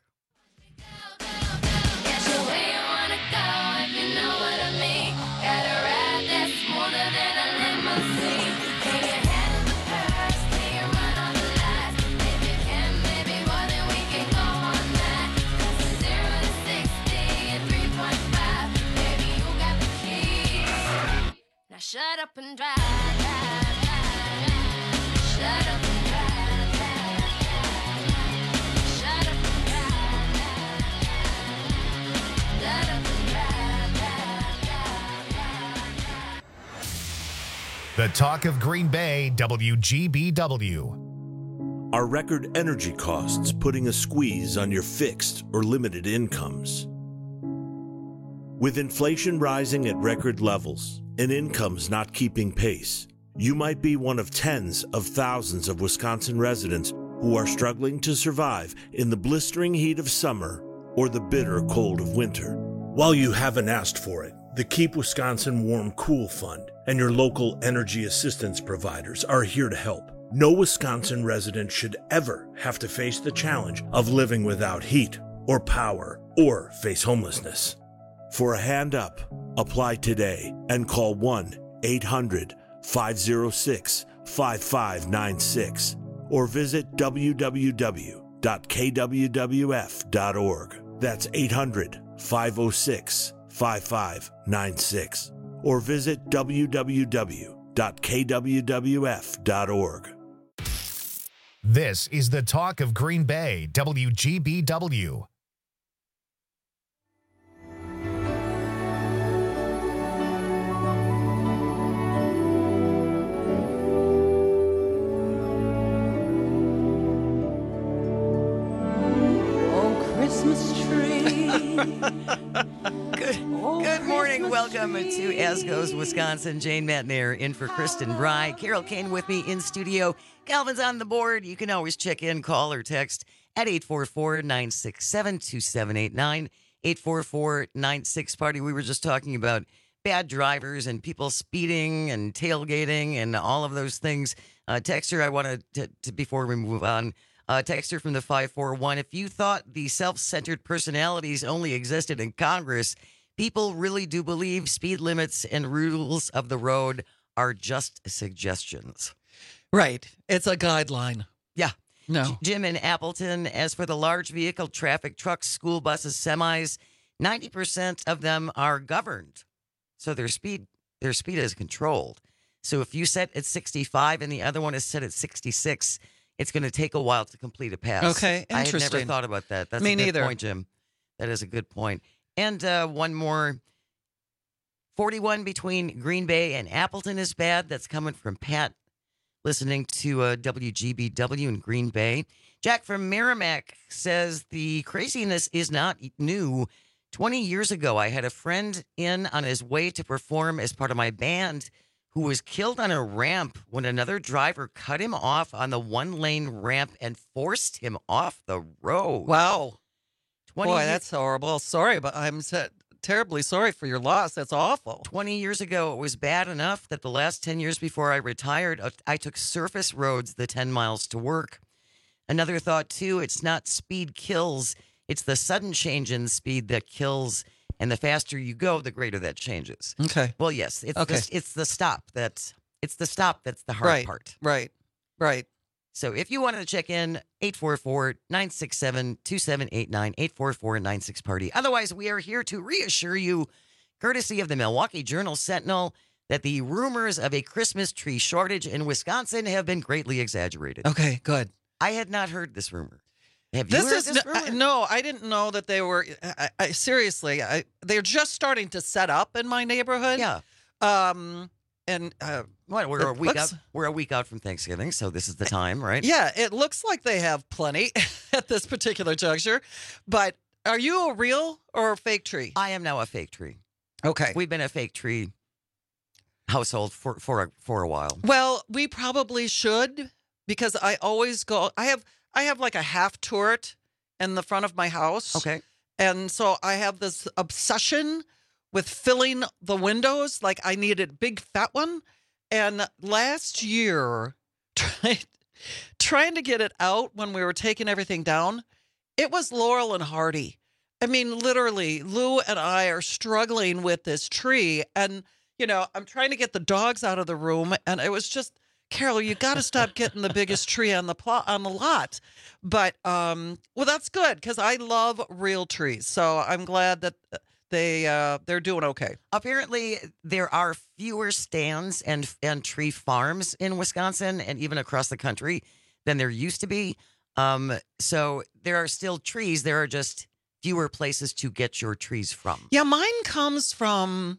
Now shut up and drive, drive, drive. Shut up and drive, drive, drive. Shut up and drive, drive, drive. Shut up and drive, drive, drive, drive. The talk of Green Bay, W G B W. Are record energy costs putting a squeeze on your fixed or limited incomes? With inflation rising at record levels and incomes not keeping pace, You might be one of tens of thousands of Wisconsin residents who are struggling to survive in the blistering heat of summer or the bitter cold of winter. While you haven't asked for it, the Keep Wisconsin Warm Cool Fund and your local energy assistance providers are here to help. No Wisconsin resident should ever have to face the challenge of living without heat or power or face homelessness. For a hand up, apply today and call one eight hundred five oh six five five nine six or visit w w w dot k w w f dot org. That's eight hundred five oh six five five nine six or visit w w w dot k w w f dot org. This is the Talk of Green Bay, W G B W. Christmas tree. good good morning. Welcome to As Goes Wisconsin. Jane Matnair in for Kristen Bry. Carol Kane with me in studio. Calvin's on the board. You can always check in, call, or text at eight four four, nine six seven, two seven eight nine. eight four four, nine six party. We were just talking about bad drivers and people speeding and tailgating and all of those things. Uh, Texter, I wanted to, to, before we move on, Uh, texter from the five four one, if you thought the self-centered personalities only existed in Congress, people really do believe speed limits and rules of the road are just suggestions. Right. It's a guideline. Yeah. No. J- Jim in Appleton, as for the large vehicle traffic, trucks, school buses, semis, ninety percent of them are governed. So their speed, their speed is controlled. So if you set at sixty-five and the other one is set at sixty-six, it's going to take a while to complete a pass. Okay, I had interesting. never thought about that. That's Me a good neither. point, Jim. That is a good point. And uh, one more. forty-one between Green Bay and Appleton is bad. That's coming from Pat, listening to uh, W G B W in Green Bay. Jack from Merrimack says the craziness is not new. twenty years ago, I had a friend in on his way to perform as part of my band who was killed on a ramp when another driver cut him off on the one-lane ramp and forced him off the road. Wow. twenty Boy, years- that's horrible. Sorry, but I'm so- terribly sorry for your loss. That's awful. twenty years ago, it was bad enough that the last ten years before I retired, uh, I took surface roads the ten miles to work. Another thought, too, it's not speed kills. It's the sudden change in speed that kills. And the faster you go, the greater that changes. Okay. Well, yes, it's Okay. the, it's the stop that's it's the stop that's the hard Right. part. Right. Right. So if you wanted to check in, eight four four, nine six seven, two seven eight nine, eight four four, nine six party. Otherwise, we are here to reassure you, courtesy of the Milwaukee Journal Sentinel, that the rumors of a Christmas tree shortage in Wisconsin have been greatly exaggerated. Okay, good. I had not heard this rumor. Have you This heard is this no, rumor? I- no, I didn't know that they were. I, I, seriously, I, they're just starting to set up in my neighborhood. Yeah. Um. And uh, What, we're it a week looks- out. We're a week out from Thanksgiving, so this is the time, right? Yeah, it looks like they have plenty at this particular juncture. But are you a real or a fake tree? I am now a fake tree. Okay. We've been a fake tree household for for a, for a while. Well, we probably should, because I always go. I have I have like a half turret in the front of my house. Okay. And so I have this obsession with filling the windows. Like I needed a big fat one. And last year, try, trying to get it out when we were taking everything down, it was Laurel and Hardy. I mean, literally, Lou and I are struggling with this tree. And, you know, I'm trying to get the dogs out of the room. And it was just, Carol, you got to stop getting the biggest tree on the plot on the lot. But, um, well, that's good because I love real trees. So I'm glad that they uh, they're doing okay. Apparently, there are fewer stands and and tree farms in Wisconsin and even across the country than there used to be. Um, so there are still trees. There are just fewer places to get your trees from. Yeah, mine comes from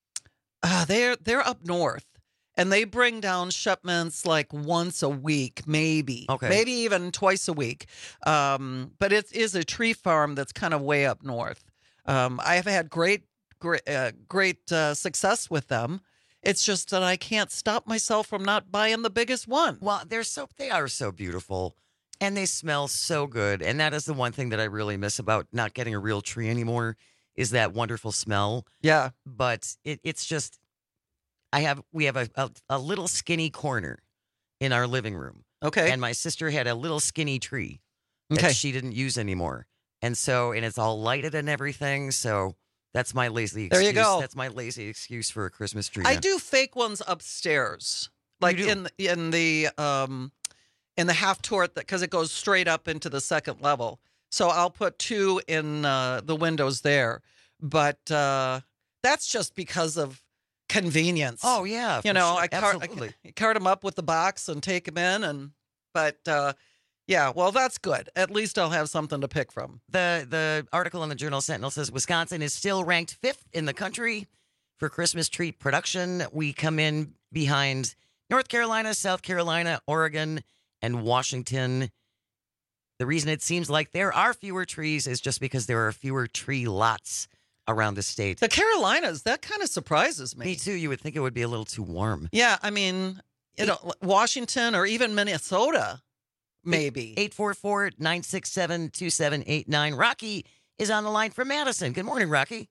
uh, they're they're up north. And they bring down shipments like once a week, maybe. Okay. Maybe even twice a week. Um, but it is a tree farm that's kind of way up north. Um, I have had great, great, uh, great uh, success with them. It's just that I can't stop myself from not buying the biggest one. Well, they're so they are so beautiful, and they smell so good. And that is the one thing that I really miss about not getting a real tree anymore, is that wonderful smell. Yeah. But it, it's just, I have we have a, a a little skinny corner in our living room. Okay. And my sister had a little skinny tree that Okay. she didn't use anymore, and so and it's all lighted and everything. So. That's my lazy There excuse. you go. That's my lazy excuse for a Christmas tree. I now. do fake ones upstairs, like do? in in the um in the half turret, because it goes straight up into the second level. So I'll put two in uh, the windows there, but uh, that's just because of convenience. Oh yeah, you for know, sure. I cart Absolutely. I cart them up with the box and take them in, and but uh, yeah, well that's good. At least I'll have something to pick from. The the article in the Journal Sentinel says Wisconsin is still ranked fifth in the country for Christmas tree production. We come in behind North Carolina, South Carolina, Oregon, and Washington. The reason it seems like there are fewer trees is just because there are fewer tree lots around the state. The Carolinas, that kind of surprises me. Me too. You would think it would be a little too warm. Yeah, I mean, you know, Washington or even Minnesota. Maybe. eight four four, nine six seven, two seven eight nine. Rocky is on the line from Madison. Good morning, Rocky.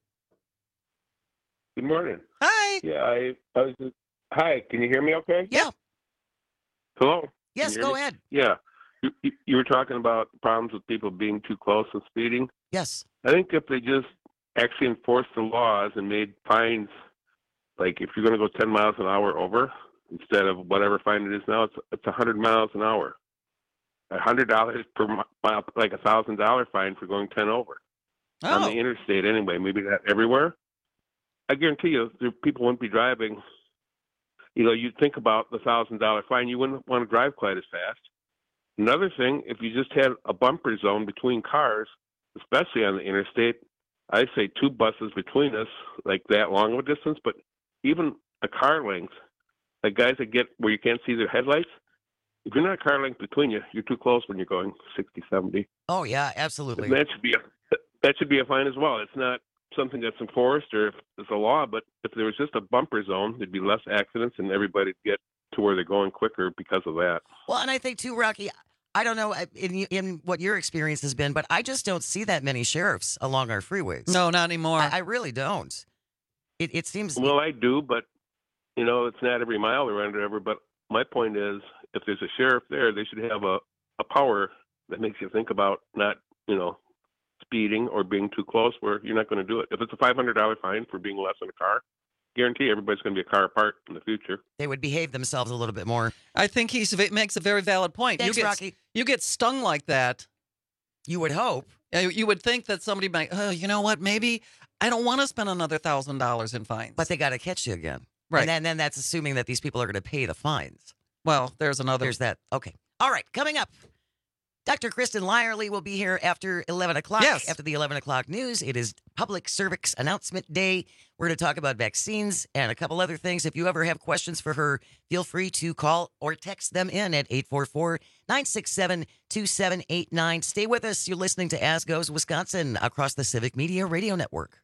Good morning. Hi. Yeah, I, I was just, hi, can you hear me okay? Yeah. Hello? Yes, Can you hear go me? ahead. Yeah. You, you, you were talking about problems with people being too close and speeding. Yes. I think if they just actually enforced the laws and made fines, like if you're going to go ten miles an hour over, instead of whatever fine it is now, it's it's one hundred miles an hour. one hundred dollars per mi- mile, like a one thousand dollars fine for going ten over. On Oh. the interstate anyway, maybe that everywhere. I guarantee you, there, people wouldn't be driving. You know, you'd think about the one thousand dollars fine, you wouldn't want to drive quite as fast. Another thing, if you just had a bumper zone between cars, especially on the interstate, I say two buses between us, like that long of a distance, but even a car length, like guys that get where you can't see their headlights, if you're not a car length between you, you're too close when you're going sixty, seventy. Oh, yeah, absolutely. And that should be a, that should be a fine as well. It's not something that's enforced or if it's a law, but if there was just a bumper zone, there'd be less accidents and everybody'd get to where they're going quicker because of that. Well, and I think too, Rocky, I don't know in, in what your experience has been, but I just don't see that many sheriffs along our freeways. No, not anymore. I, I really don't. It, it seems. Well, I do, but, you know, it's not every mile around or ever. But my point is, if there's a sheriff there, they should have a, a power that makes you think about not, you know, speeding or being too close where you're not going to do it. If it's a five hundred dollars fine for being less in a car, guarantee everybody's going to be a car apart in the future. They would behave themselves a little bit more. I think he makes a very valid point. Thanks, you get, Rocky. You get stung like that. You would hope. Uh, You would think that somebody might, oh, you know what, maybe I don't want to spend another one thousand dollars in fines. But they got to catch you again. Right. And then, then that's assuming that these people are going to pay the fines. Well, there's another. There's that. Okay. All right. Coming up, Doctor Kristen Lyerly will be here after eleven o'clock. Yes. After the eleven o'clock news. It is Public Service Announcement Day. We're going to talk about vaccines and a couple other things. If you ever have questions for her, feel free to call or text them in at eight four four, nine six seven, two seven eight nine. Stay with us. You're listening to As Goes Wisconsin across the Civic Media Radio Network.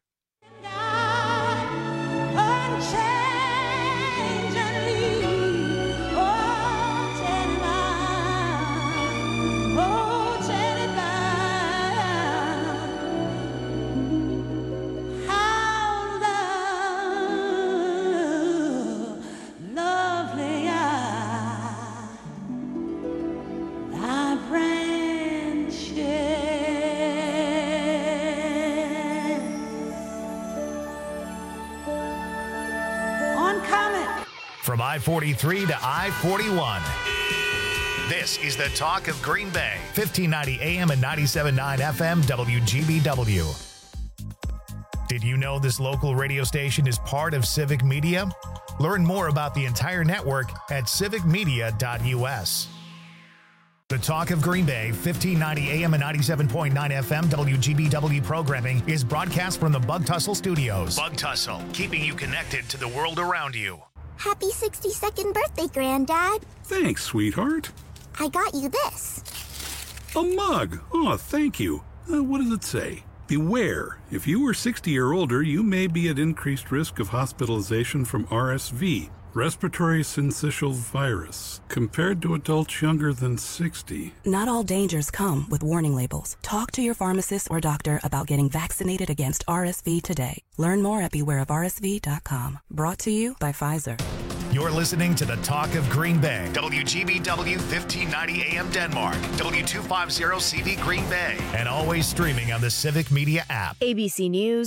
From I forty-three to I forty-one. This is the talk of Green Bay. fifteen ninety A M and ninety-seven point nine F M W G B W. Did you know this local radio station is part of Civic Media? Learn more about the entire network at civic media dot U S. The Talk of Green Bay, fifteen ninety A M and ninety-seven point nine F M W G B W programming is broadcast from the Bug Tussle Studios. Bug Tussle, keeping you connected to the world around you. Happy sixty-second birthday, Granddad. Thanks, sweetheart. I got you this. A mug. Oh, thank you. Uh, what does it say? Beware, if you are sixty or older, you may be at increased risk of hospitalization from R S V, respiratory syncytial virus, compared to adults younger than sixty. Not all dangers come with warning labels. Talk to your pharmacist or doctor about getting vaccinated against R S V today. Learn more at beware of R S V dot com. Brought to you by Pfizer. You're listening to the Talk of Green Bay. W G B W fifteen ninety A M Denmark. W two fifty C V Green Bay. And always streaming on the Civic Media app. A B C News.